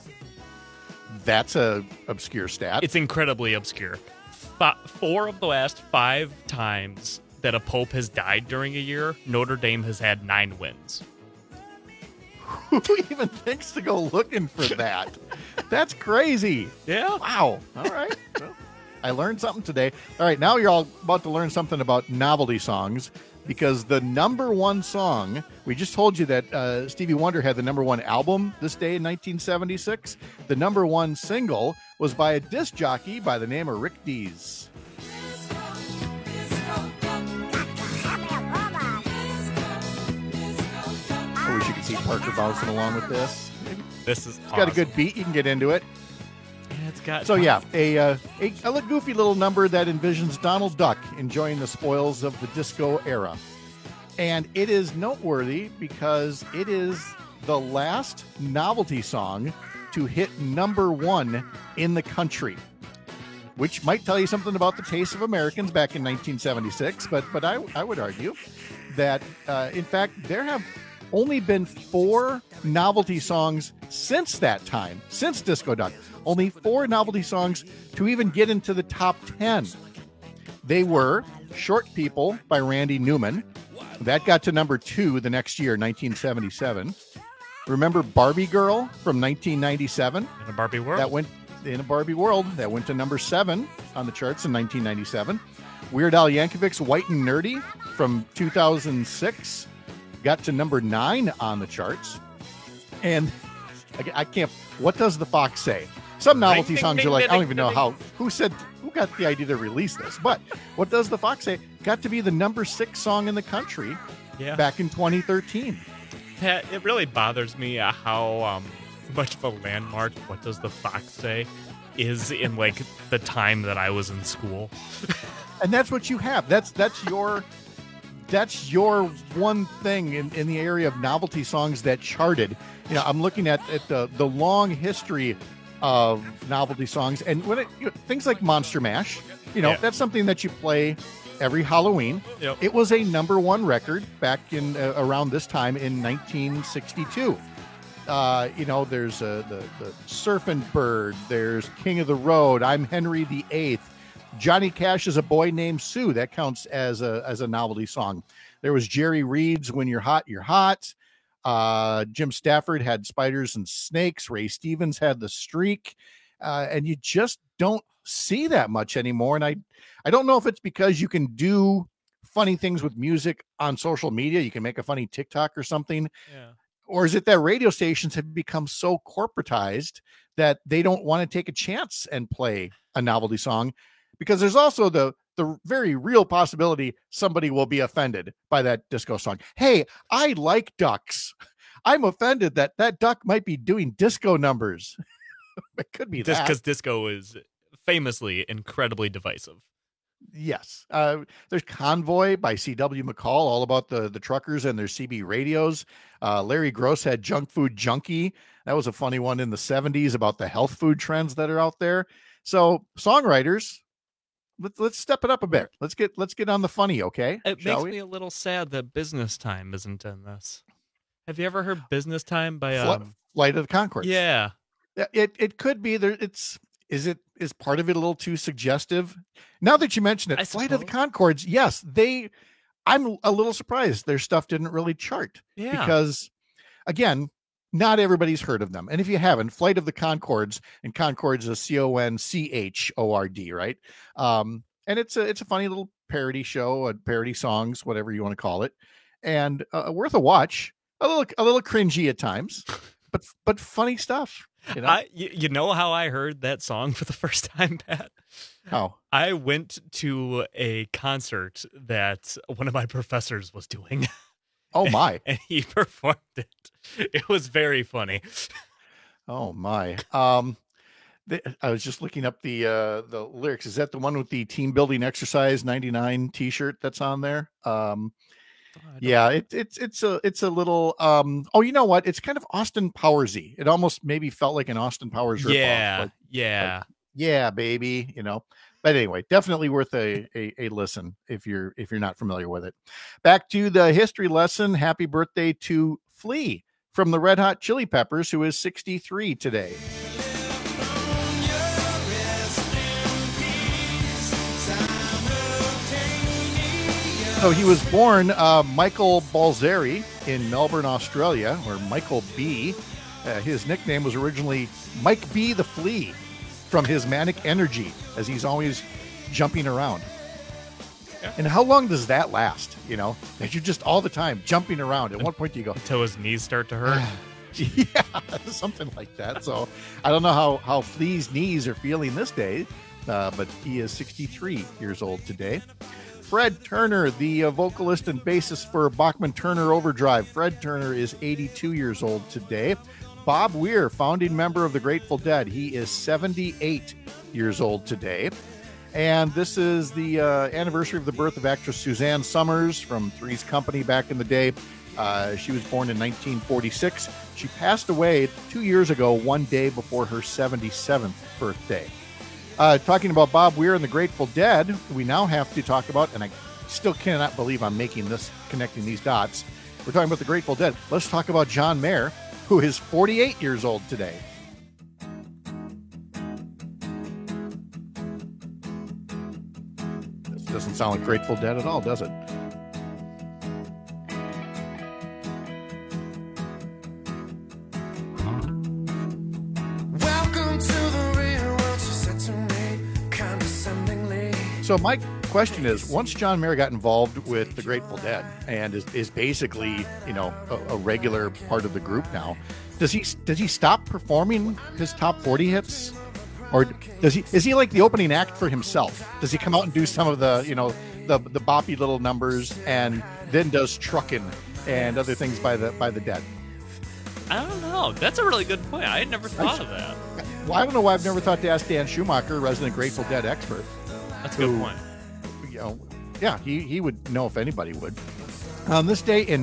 That's a obscure stat. It's incredibly obscure. 4 of the last 5 times that a pope has died during a year, Notre Dame has had 9 wins. Who even thinks to go looking for that? That's crazy. Yeah. Wow. All right. Well, I learned something today. All right, now you're all about to learn something about novelty songs because the number 1 song, we just told you that Stevie Wonder had the number 1 album this day in 1976. The number 1 single was by a disc jockey by the name of Rick Dees. I wish you could see Parker bouncing along with this. This is It's got a good beat. You can get into it. Yeah, it's got. So yeah, a goofy little number that envisions Donald Duck enjoying the spoils of the disco era, and it is noteworthy because it is the last novelty song to hit number 1 in the country, which might tell you something about the taste of Americans back in 1976. But I would argue that in fact there have only been 4 novelty songs since that time, since Disco Duck. Only 4 novelty songs to even get into the top 10. They were Short People by Randy Newman. That got to number 2 the next year, 1977. Remember Barbie Girl from 1997? In a Barbie World. That went in a Barbie World. That went to number 7 on the charts in 1997. Weird Al Yankovic's White and Nerdy from 2006 got to number 9 on the charts. And I can't. What does the fox say? Some novelty songs are like, I don't even know who got the idea to release this. But what does the Fox say? Got to be the number 6 song in the country back in 2013. Pat, it really bothers me how much of a landmark What Does the Fox Say is in like the time that I was in school. And that's what you have. That's your one thing in the area of novelty songs that charted. You know, I'm looking at the long history of novelty songs, and when things like Monster Mash, that's something that you play every Halloween. Yep. It was a number 1 record back in around this time in 1962. There's the Surfin' Bird, there's King of the Road, I'm Henry VIII, Johnny Cash is A Boy Named Sue. That counts as a novelty song. There was Jerry Reed's When You're Hot, You're Hot. Jim Stafford had Spiders and Snakes. Ray Stevens had The Streak. And you just don't see that much anymore. And I don't know if it's because you can do funny things with music on social media. You can make a funny TikTok or something. Yeah. Or is it that radio stations have become so corporatized that they don't want to take a chance and play a novelty song? Because there's also the very real possibility somebody will be offended by that disco song. Hey, I like ducks. I'm offended that duck might be doing disco numbers. It could be just that. because disco is famously incredibly divisive. Yes. There's Convoy by C.W. McCall, all about the truckers and their CB radios. Larry Gross had Junk Food Junkie. That was a funny one in the 70s about the health food trends that are out there. So songwriters, let's step it up a bit. Let's get on the funny, okay? It makes me a little sad that Business Time isn't in this. Have you ever heard Business Time by Flight of the Conchords? Yeah. It could be there. Is part of it a little too suggestive? Now that you mention it, Flight of the Conchords, yes, I'm a little surprised their stuff didn't really chart. Yeah. Because again, not everybody's heard of them. And if you haven't, Flight of the Conchords, and Conchords is Conchord, right? And it's a funny little parody show, parody songs, whatever you want to call it. And worth a watch. A little cringy at times, but funny stuff. You know how I heard that song for the first time, Pat? How? I went to a concert that one of my professors was doing. Oh my! And he performed it. It was very funny. Oh my! I was just looking up the lyrics. Is that the one with the team building exercise 99 T-shirt that's on there? Yeah, it's a little. Oh, you know what? It's kind of Austin Powersy. It almost maybe felt like an Austin Powers ripoff. Yeah, yeah, baby. But anyway, definitely worth a listen if you're not familiar with it. Back to the history lesson. Happy birthday to Flea from the Red Hot Chili Peppers, who is 63 today. So he was born Michael Balzeri in Melbourne, Australia, or Michael B. His nickname was originally Mike B. the Flea from his manic energy, as he's always jumping around. Yeah. And how long does that last? That you're just all the time jumping around. At what point do you go? Until his knees start to hurt? Yeah, something like that. So I don't know how Flea's knees are feeling this day, but he is 63 years old today. Fred Turner, the vocalist and bassist for Bachman Turner Overdrive. Fred Turner is 82 years old today. Bob Weir, founding member of the Grateful Dead. He is 78 years old today. And this is the anniversary of the birth of actress Suzanne Summers from Three's Company back in the day. She was born in 1946. She passed away 2 years ago, one day before her 77th birthday. Talking about Bob Weir and the Grateful Dead, we now have to talk about, and I still cannot believe I'm connecting these dots. We're talking about the Grateful Dead. Let's talk about John Mayer, who is 48 years old today. This doesn't sound like Grateful Dead at all, does it? So my question is, once John Mayer got involved with the Grateful Dead and is basically, a regular part of the group now, does he stop performing his top 40 hits? Or is he like the opening act for himself? Does he come out and do some of the, the boppy little numbers and then does Truckin' and other things by the Dead? I don't know. That's a really good point. I had never thought of that. Well, I don't know why I've never thought to ask Dan Schumacher, resident Grateful Dead expert. That's a good point. Yeah, he would know if anybody would. On this day in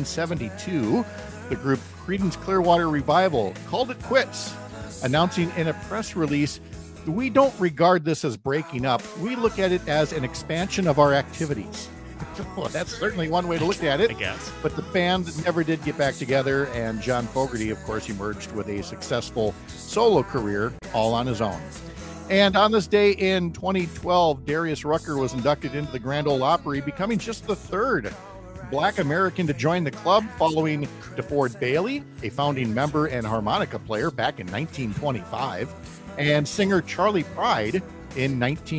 1972, the group Creedence Clearwater Revival called it quits, announcing in a press release, "We don't regard this as breaking up. We look at it as an expansion of our activities." Well, that's certainly one way to look at it. I guess. But the band never did get back together, and John Fogerty, of course, emerged with a successful solo career all on his own. And on this day in 2012, Darius Rucker was inducted into the Grand Ole Opry, becoming just the third Black American to join the club, following DeFord Bailey, a founding member and harmonica player back in 1925, and singer Charlie Pride in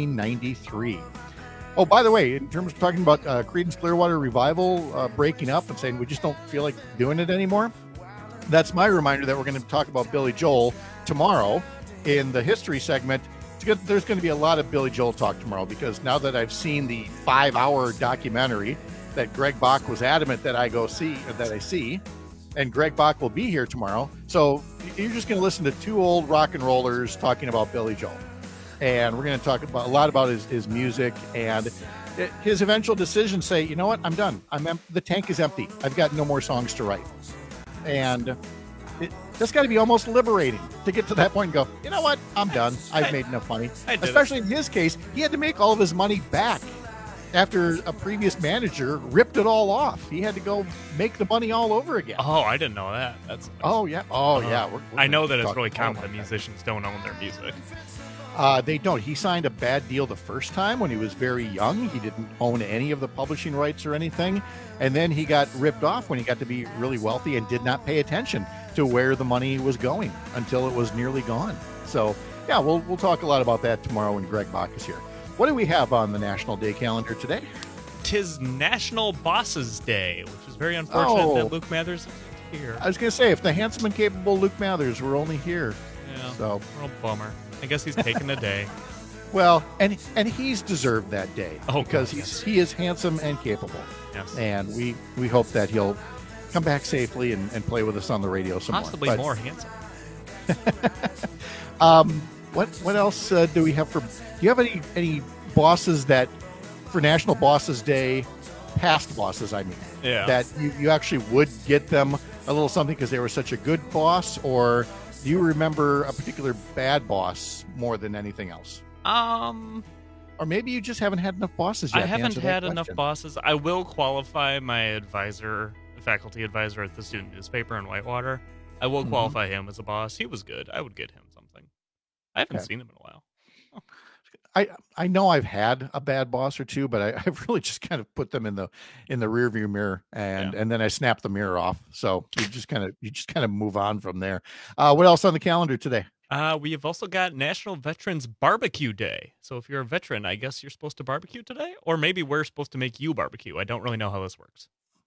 1993. Oh, by the way, in terms of talking about Creedence Clearwater Revival breaking up and saying we just don't feel like doing it anymore, that's my reminder that we're going to talk about Billy Joel tomorrow in the history segment. There's going to be a lot of Billy Joel talk tomorrow, because now that I've seen the 5-hour documentary that Greg Bach was adamant that I see, and Greg Bach will be here tomorrow. So you're just going to listen to two old rock and rollers talking about Billy Joel. And we're going to talk about a lot about his music and his eventual decision. Say, you know what? I'm done. The tank is empty. I've got no more songs to write. And that's got to be almost liberating to get to that point and go, you know what? I'm done. I've made enough money. Especially in his case, he had to make all of his money back after a previous manager ripped it all off. He had to go make the money all over again. Oh, I didn't know that. Yeah. I know that it's really common that musicians don't own their music. They don't. He signed a bad deal the first time when he was very young. He didn't own any of the publishing rights or anything. And then he got ripped off when he got to be really wealthy and did not pay attention to where the money was going until it was nearly gone. So, yeah, we'll talk a lot about that tomorrow when Greg Bach is here. What do we have on the National Day calendar today? 'Tis National Bosses Day, which is very unfortunate that Luke Mathers isn't here. I was going to say, if the handsome and capable Luke Mathers were only here. Yeah, so real bummer. I guess he's taking a day. Well, and he's deserved that day because God, he is handsome and capable. Yes. And we hope that he'll come back safely and play with us on the radio some Possibly more. more handsome. What else do we have do you have any bosses that for National Bosses Day, past bosses, I mean, that you actually would get them a little something because they were such a good boss, or do you remember a particular bad boss more than anything else? Or maybe you just haven't had enough bosses yet. I haven't had enough bosses. I will qualify my faculty advisor at the student newspaper in Whitewater. I will qualify him as a boss. He was good. I would get him something. I haven't seen him in a while. I know I've had a bad boss or two, but I've really just kind of put them in the rearview mirror and then I snap the mirror off. So you just kind of move on from there. What else on the calendar today? We have also got National Veterans Barbecue Day. So if you're a veteran, I guess you're supposed to barbecue today, or maybe we're supposed to make you barbecue. I don't really know how this works.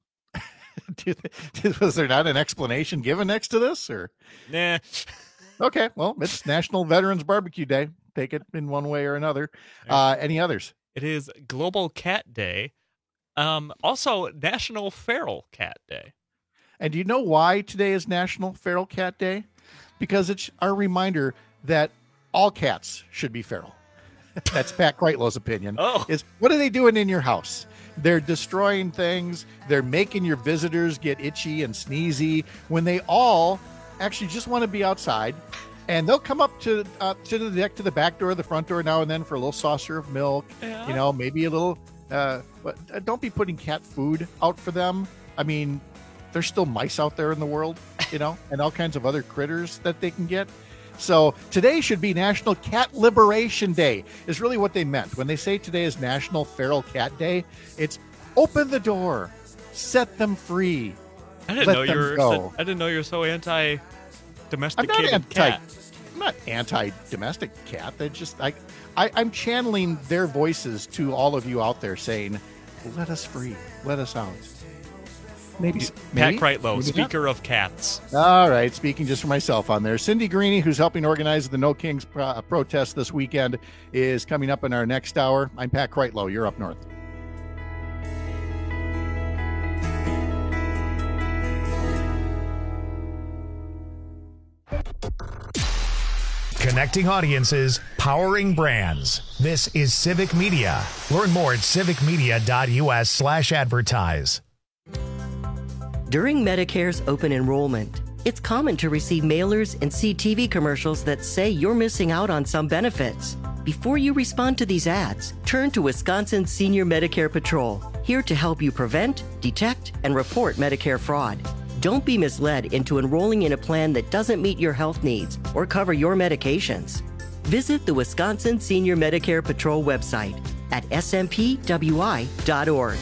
Was there not an explanation given next to this, or? Nah. Okay, well, it's National Veterans Barbecue Day. Take it in one way or another. Any others? It is Global Cat Day. Also, National Feral Cat Day. And do you know why today is National Feral Cat Day? Because it's our reminder that all cats should be feral. That's Pat Kreitlow's opinion. Is what are they doing in your house? They're destroying things. They're making your visitors get itchy and sneezy when they all actually just want to be outside. And they'll come up to the deck, to the back door, the front door now and then for a little saucer of milk, maybe a little, but don't be putting cat food out for them. I mean, there's still mice out there in the world, and all kinds of other critters that they can get. So today should be National Cat Liberation Day is really what they meant. When they say today is National Feral Cat Day, it's open the door, set them free. I didn't know you were so anti-domesticated cat. I'm not anti-domestic cat. They just I'm channeling their voices to all of you out there saying, let us free, let us out. Maybe. Pat Kreitlow, Speaker of Cats. All right, speaking just for myself on there. Cindy Greeny, who's helping organize the No Kings protest this weekend, is coming up in our next hour. I'm Pat Kreitlow. You're up north. Connecting audiences, powering brands. This is Civic Media. Learn more at civicmedia.us/advertise. During Medicare's open enrollment, it's common to receive mailers and see TV commercials that say you're missing out on some benefits. Before you respond to these ads, turn to Wisconsin Senior Medicare Patrol, here to help you prevent, detect, and report Medicare fraud. Don't be misled into enrolling in a plan that doesn't meet your health needs or cover your medications. Visit the Wisconsin Senior Medicare Patrol website at smpwi.org.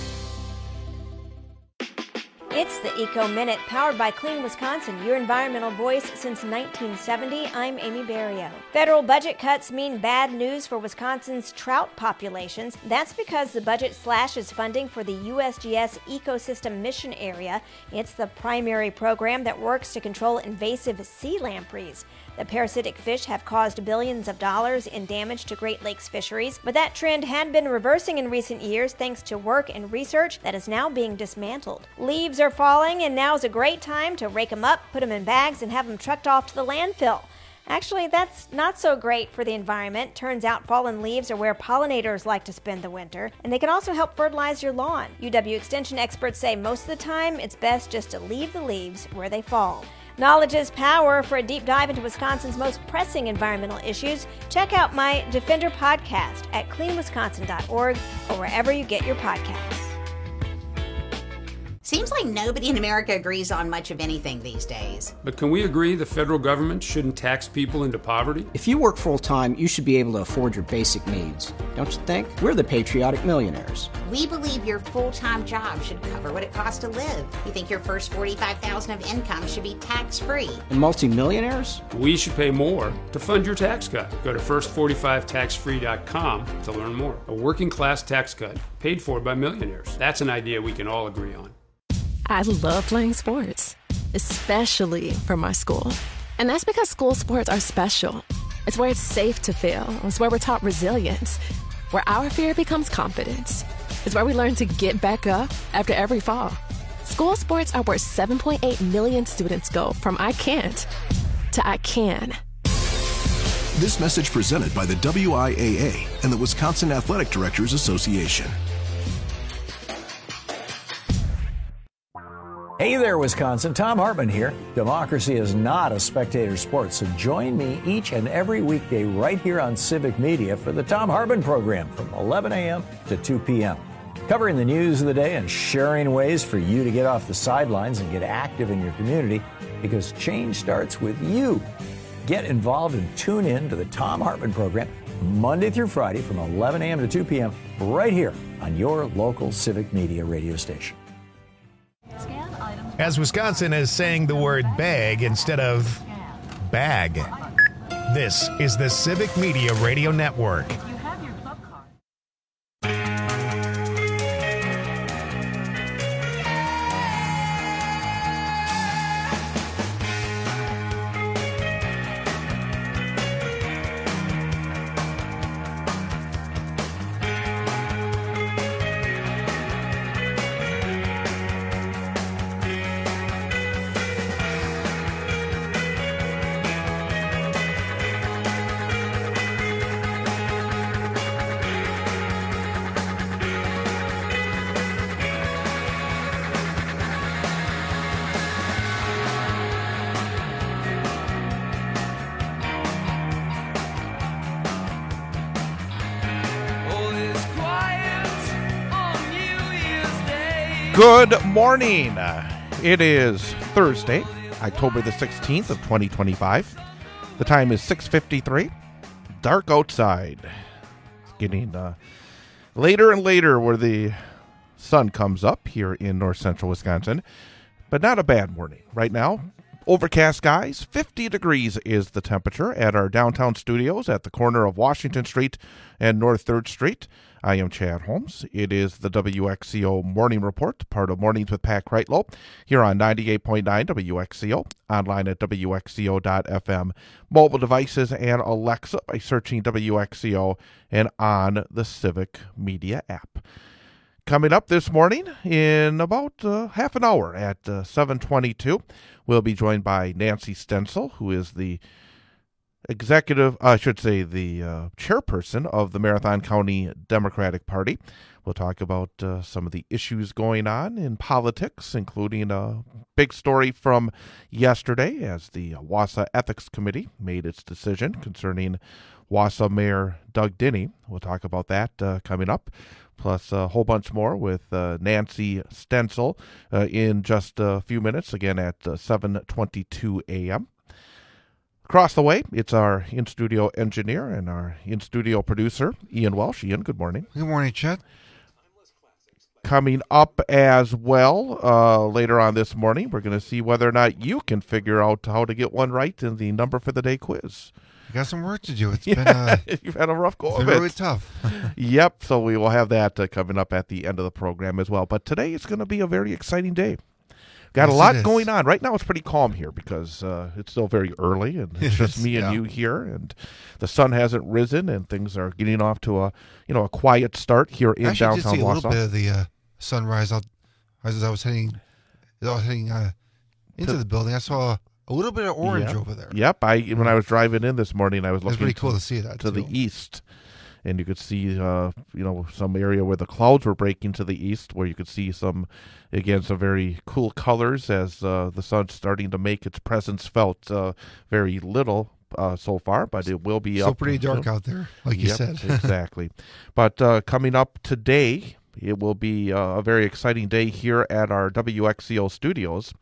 It's the Eco Minute, powered by Clean Wisconsin, your environmental voice since 1970. I'm Amy Barrio. Federal budget cuts mean bad news for Wisconsin's trout populations. That's because the budget slashes funding for the USGS Ecosystem Mission Area. It's the primary program that works to control invasive sea lampreys. The parasitic fish have caused billions of dollars in damage to Great Lakes fisheries, but that trend had been reversing in recent years thanks to work and research that is now being dismantled. Leaves are falling, and now's a great time to rake them up, put them in bags, and have them trucked off to the landfill. Actually, that's not so great for the environment. Turns out fallen leaves are where pollinators like to spend the winter, and they can also help fertilize your lawn. UW Extension experts say most of the time it's best just to leave the leaves where they fall. Knowledge is power. For a deep dive into Wisconsin's most pressing environmental issues, check out my Defender podcast at cleanwisconsin.org or wherever you get your podcasts. Seems like nobody in America agrees on much of anything these days. But can we agree the federal government shouldn't tax people into poverty? If you work full-time, you should be able to afford your basic needs. Don't you think? We're the patriotic millionaires. We believe your full-time job should cover what it costs to live. We think your first $45,000 of income should be tax-free. And multimillionaires? We should pay more to fund your tax cut. Go to first45taxfree.com to learn more. A working-class tax cut paid for by millionaires. That's an idea we can all agree on. I love playing sports, especially for my school. And that's because school sports are special. It's where it's safe to fail. It's where we're taught resilience, where our fear becomes confidence. It's where we learn to get back up after every fall. School sports are where 7.8 million students go from I can't to I can. This message presented by the WIAA and the Wisconsin Athletic Directors Association. Hey there, Wisconsin. Tom Hartman here. Democracy is not a spectator sport, so join me each and every weekday right here on Civic Media for the Tom Hartman program from 11 a.m. to 2 p.m. Covering the news of the day and sharing ways for you to get off the sidelines and get active in your community, because change starts with you. Get involved and tune in to the Tom Hartman program Monday through Friday from 11 a.m. to 2 p.m. right here on your local Civic Media radio station. As Wisconsin is saying the word bag instead of bag. This is the Civic Media Radio Network. Good morning. It is Thursday, October the 16th of 2025. The time is 6:53. Dark outside. It's getting later and later where the sun comes up here in north central Wisconsin, but not a bad morning. Right now, Overcast skies, 50 degrees is the temperature at our downtown studios at the corner of Washington Street and North 3rd Street. I am Chad Holmes. It is the WXCO Morning Report, part of Mornings with Pat Kreitlow, here on 98.9 WXCO, online at WXCO.FM, mobile devices and Alexa by searching WXCO, and on the Civic Media app. Coming up this morning in about half an hour at 7:22, we'll be joined by Nancy Stencil, who is the chairperson of the Marathon County Democratic Party. We'll talk about some of the issues going on in politics, including a big story from yesterday as the Wausau Ethics Committee made its decision concerning Wausau Mayor Doug Dinny. We'll talk about that coming up, plus a whole bunch more with Nancy Stencil in just a few minutes, again at 7:22 a.m. Across the way, it's our in-studio engineer and our in-studio producer, Ian Welsh. Ian, good morning. Good morning, Chet. Coming up as well later on this morning, we're going to see whether or not you can figure out how to get one right in the number for the day quiz. You got some work to do. It's you've had a rough go of it. It's been really tough. Yep, so we will have that coming up at the end of the program as well. But today is going to be a very exciting day. Got a lot going on. Right now it's pretty calm here because it's still very early and it's just me and you here, and the sun hasn't risen and things are getting off to a quiet start here in downtown Wausau. I did see a little bit of the sunrise out as I was heading into the building. I saw a little bit of orange over there. Yep. When I was driving in this morning, I was looking pretty cool to see that to the east. And you could see, some area where the clouds were breaking to the east, where you could see some very cool colors as the sun's starting to make its presence felt. Very little so far, but it will be up. Pretty dark out there, like you said. Exactly. But coming up today, it will be a very exciting day here at our WXCO studios,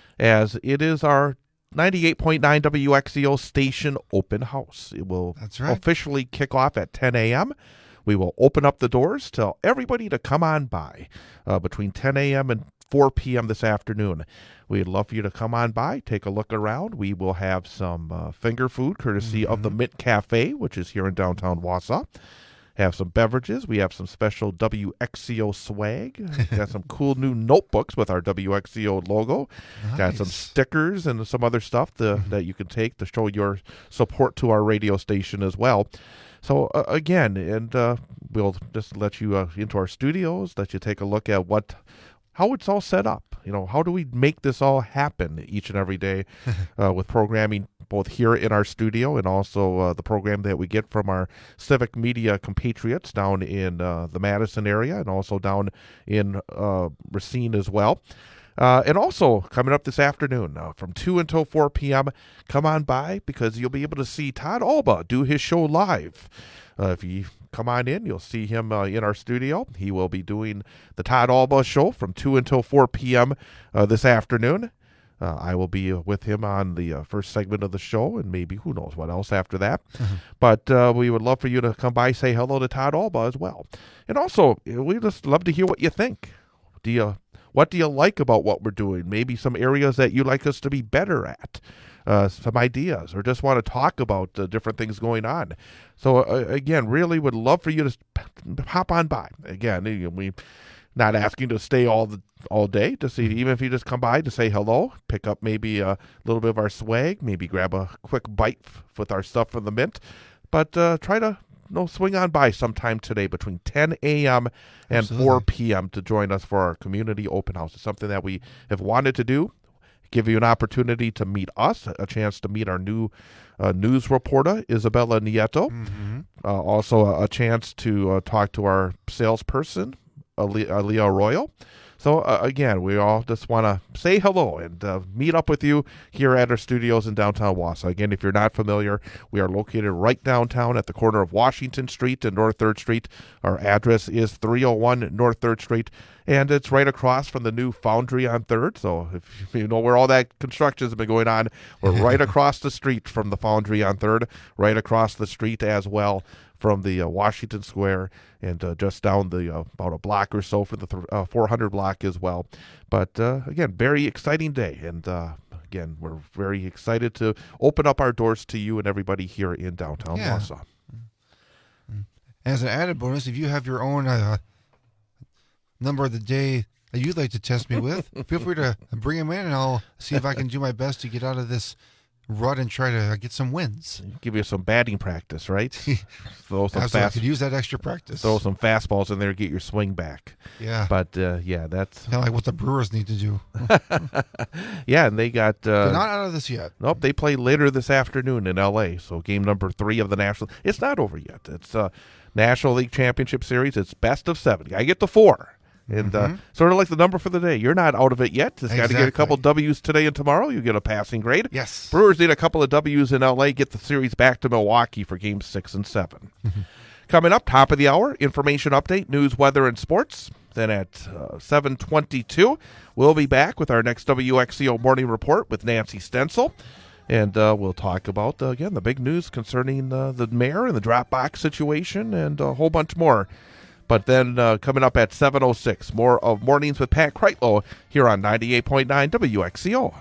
as it is our 98.9 WXCO station open house. It will officially kick off at 10 a.m. We will open up the doors, tell everybody to come on by between 10 a.m. and 4 p.m. this afternoon. We'd love for you to come on by, take a look around. We will have some finger food courtesy of the Mint Cafe, which is here in downtown Wausau. Have some beverages. We have some special WXCO swag. Got some cool new notebooks with our WXCO logo. Nice. Got some stickers and some other stuff that you can take to show your support to our radio station as well. So again, we'll just let you into our studios, let you take a look at how it's all set up. How do we make this all happen each and every day with programming both here in our studio and also the program that we get from our civic media compatriots down in the Madison area and also down in Racine as well. And also coming up this afternoon from 2 until 4 p.m., come on by because you'll be able to see Todd Alba do his show live. If you come on in, you'll see him in our studio. He will be doing the Todd Alba Show from 2 until 4 p.m. This afternoon. I will be with him on the first segment of the show and maybe who knows what else after that. But we would love for you to come by, say hello to Todd Alba as well. And also, we just love to hear what you think. What do you like about what we're doing? Maybe some areas that you'd like us to be better at. Some ideas, or just want to talk about different things going on. So again, really would love for you to hop on by. Again, we not asking to stay all day to see, even if you just come by to say hello, pick up maybe a little bit of our swag, maybe grab a quick bite with our stuff from the Mint, but try to swing on by sometime today between 10 a.m. and 4 p.m. to join us for our community open house. It's something that we have wanted to do. Give you an opportunity to meet us, a chance to meet our new news reporter, Isabella Nieto. Also a chance to talk to our salesperson, Aaliyah Royal. So again, we all just want to say hello and meet up with you here at our studios in downtown Wausau. Again, if you're not familiar, we are located right downtown at the corner of Washington Street and North 3rd Street. Our address is 301 North 3rd Street, and it's right across from the new Foundry on 3rd. So if you know where all that construction has been going on, we're right across the street from the Foundry on 3rd, right across the street as well from the Washington Square, and just down the about a block or so for the 400 block as well. But again, very exciting day, and again, we're very excited to open up our doors to you and everybody here in downtown Wausau. As an added bonus, if you have your own number of the day that you'd like to test me with, feel free to bring them in, and I'll see if I can do my best to get out of this rut and try to get some wins. Give you some batting practice, right? Throw some I could use that extra practice. Throw some fastballs in there, get your swing back. Yeah. But, that's... kind of like what the Brewers need to do. Yeah, and they got... They're not out of this yet. Nope, they play later this afternoon in L.A., so game number 3 of the National... It's not over yet. It's National League Championship Series. It's best of 7. I get the 4. And sort of like the number for the day. You're not out of it yet. Just got to get a couple W's today and tomorrow. You get a passing grade. Yes. Brewers need a couple of W's in L.A., get the series back to Milwaukee for games 6 and 7. Coming up, top of the hour, information update, news, weather, and sports. Then at 7:22, we'll be back with our next WXCO Morning Report with Nancy Stencil. And we'll talk about, again, the big news concerning the mayor and the drop box situation and a whole bunch more. But then coming up at 7:06, more of Mornings with Pat Kreitlow here on 98.9 WXCO.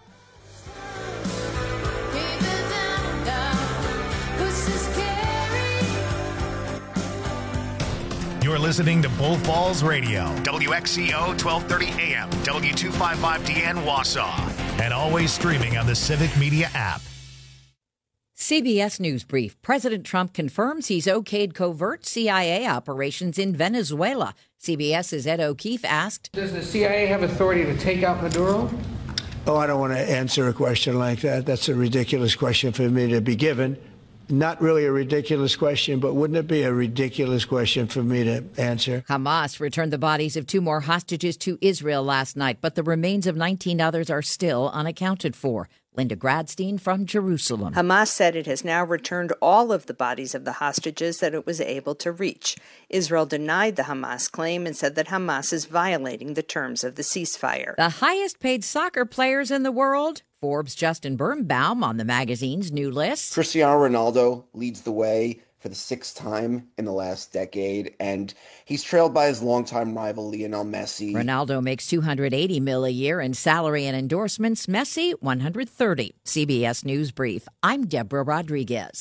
You're listening to Bull Falls Radio, WXCO 1230 AM, W255DN Wausau, and always streaming on the Civic Media app. CBS News Brief. President Trump confirms he's okayed covert CIA operations in Venezuela. CBS's Ed O'Keefe asked, does the CIA have authority to take out Maduro? Oh, I don't want to answer a question like that. That's a ridiculous question for me to be given. Not really a ridiculous question, but wouldn't it be a ridiculous question for me to answer? Hamas returned the bodies of 2 more hostages to Israel last night, but the remains of 19 others are still unaccounted for. Linda Gradstein from Jerusalem. Hamas said it has now returned all of the bodies of the hostages that it was able to reach. Israel denied the Hamas claim and said that Hamas is violating the terms of the ceasefire. The highest paid soccer players in the world? Forbes' Justin Birnbaum on the magazine's new list. Cristiano Ronaldo leads the way for the 6th time in the last decade, and he's trailed by his longtime rival Lionel Messi. Ronaldo makes $280 million a year in salary and endorsements. Messi, $130. CBS News Brief. I'm Deborah Rodriguez.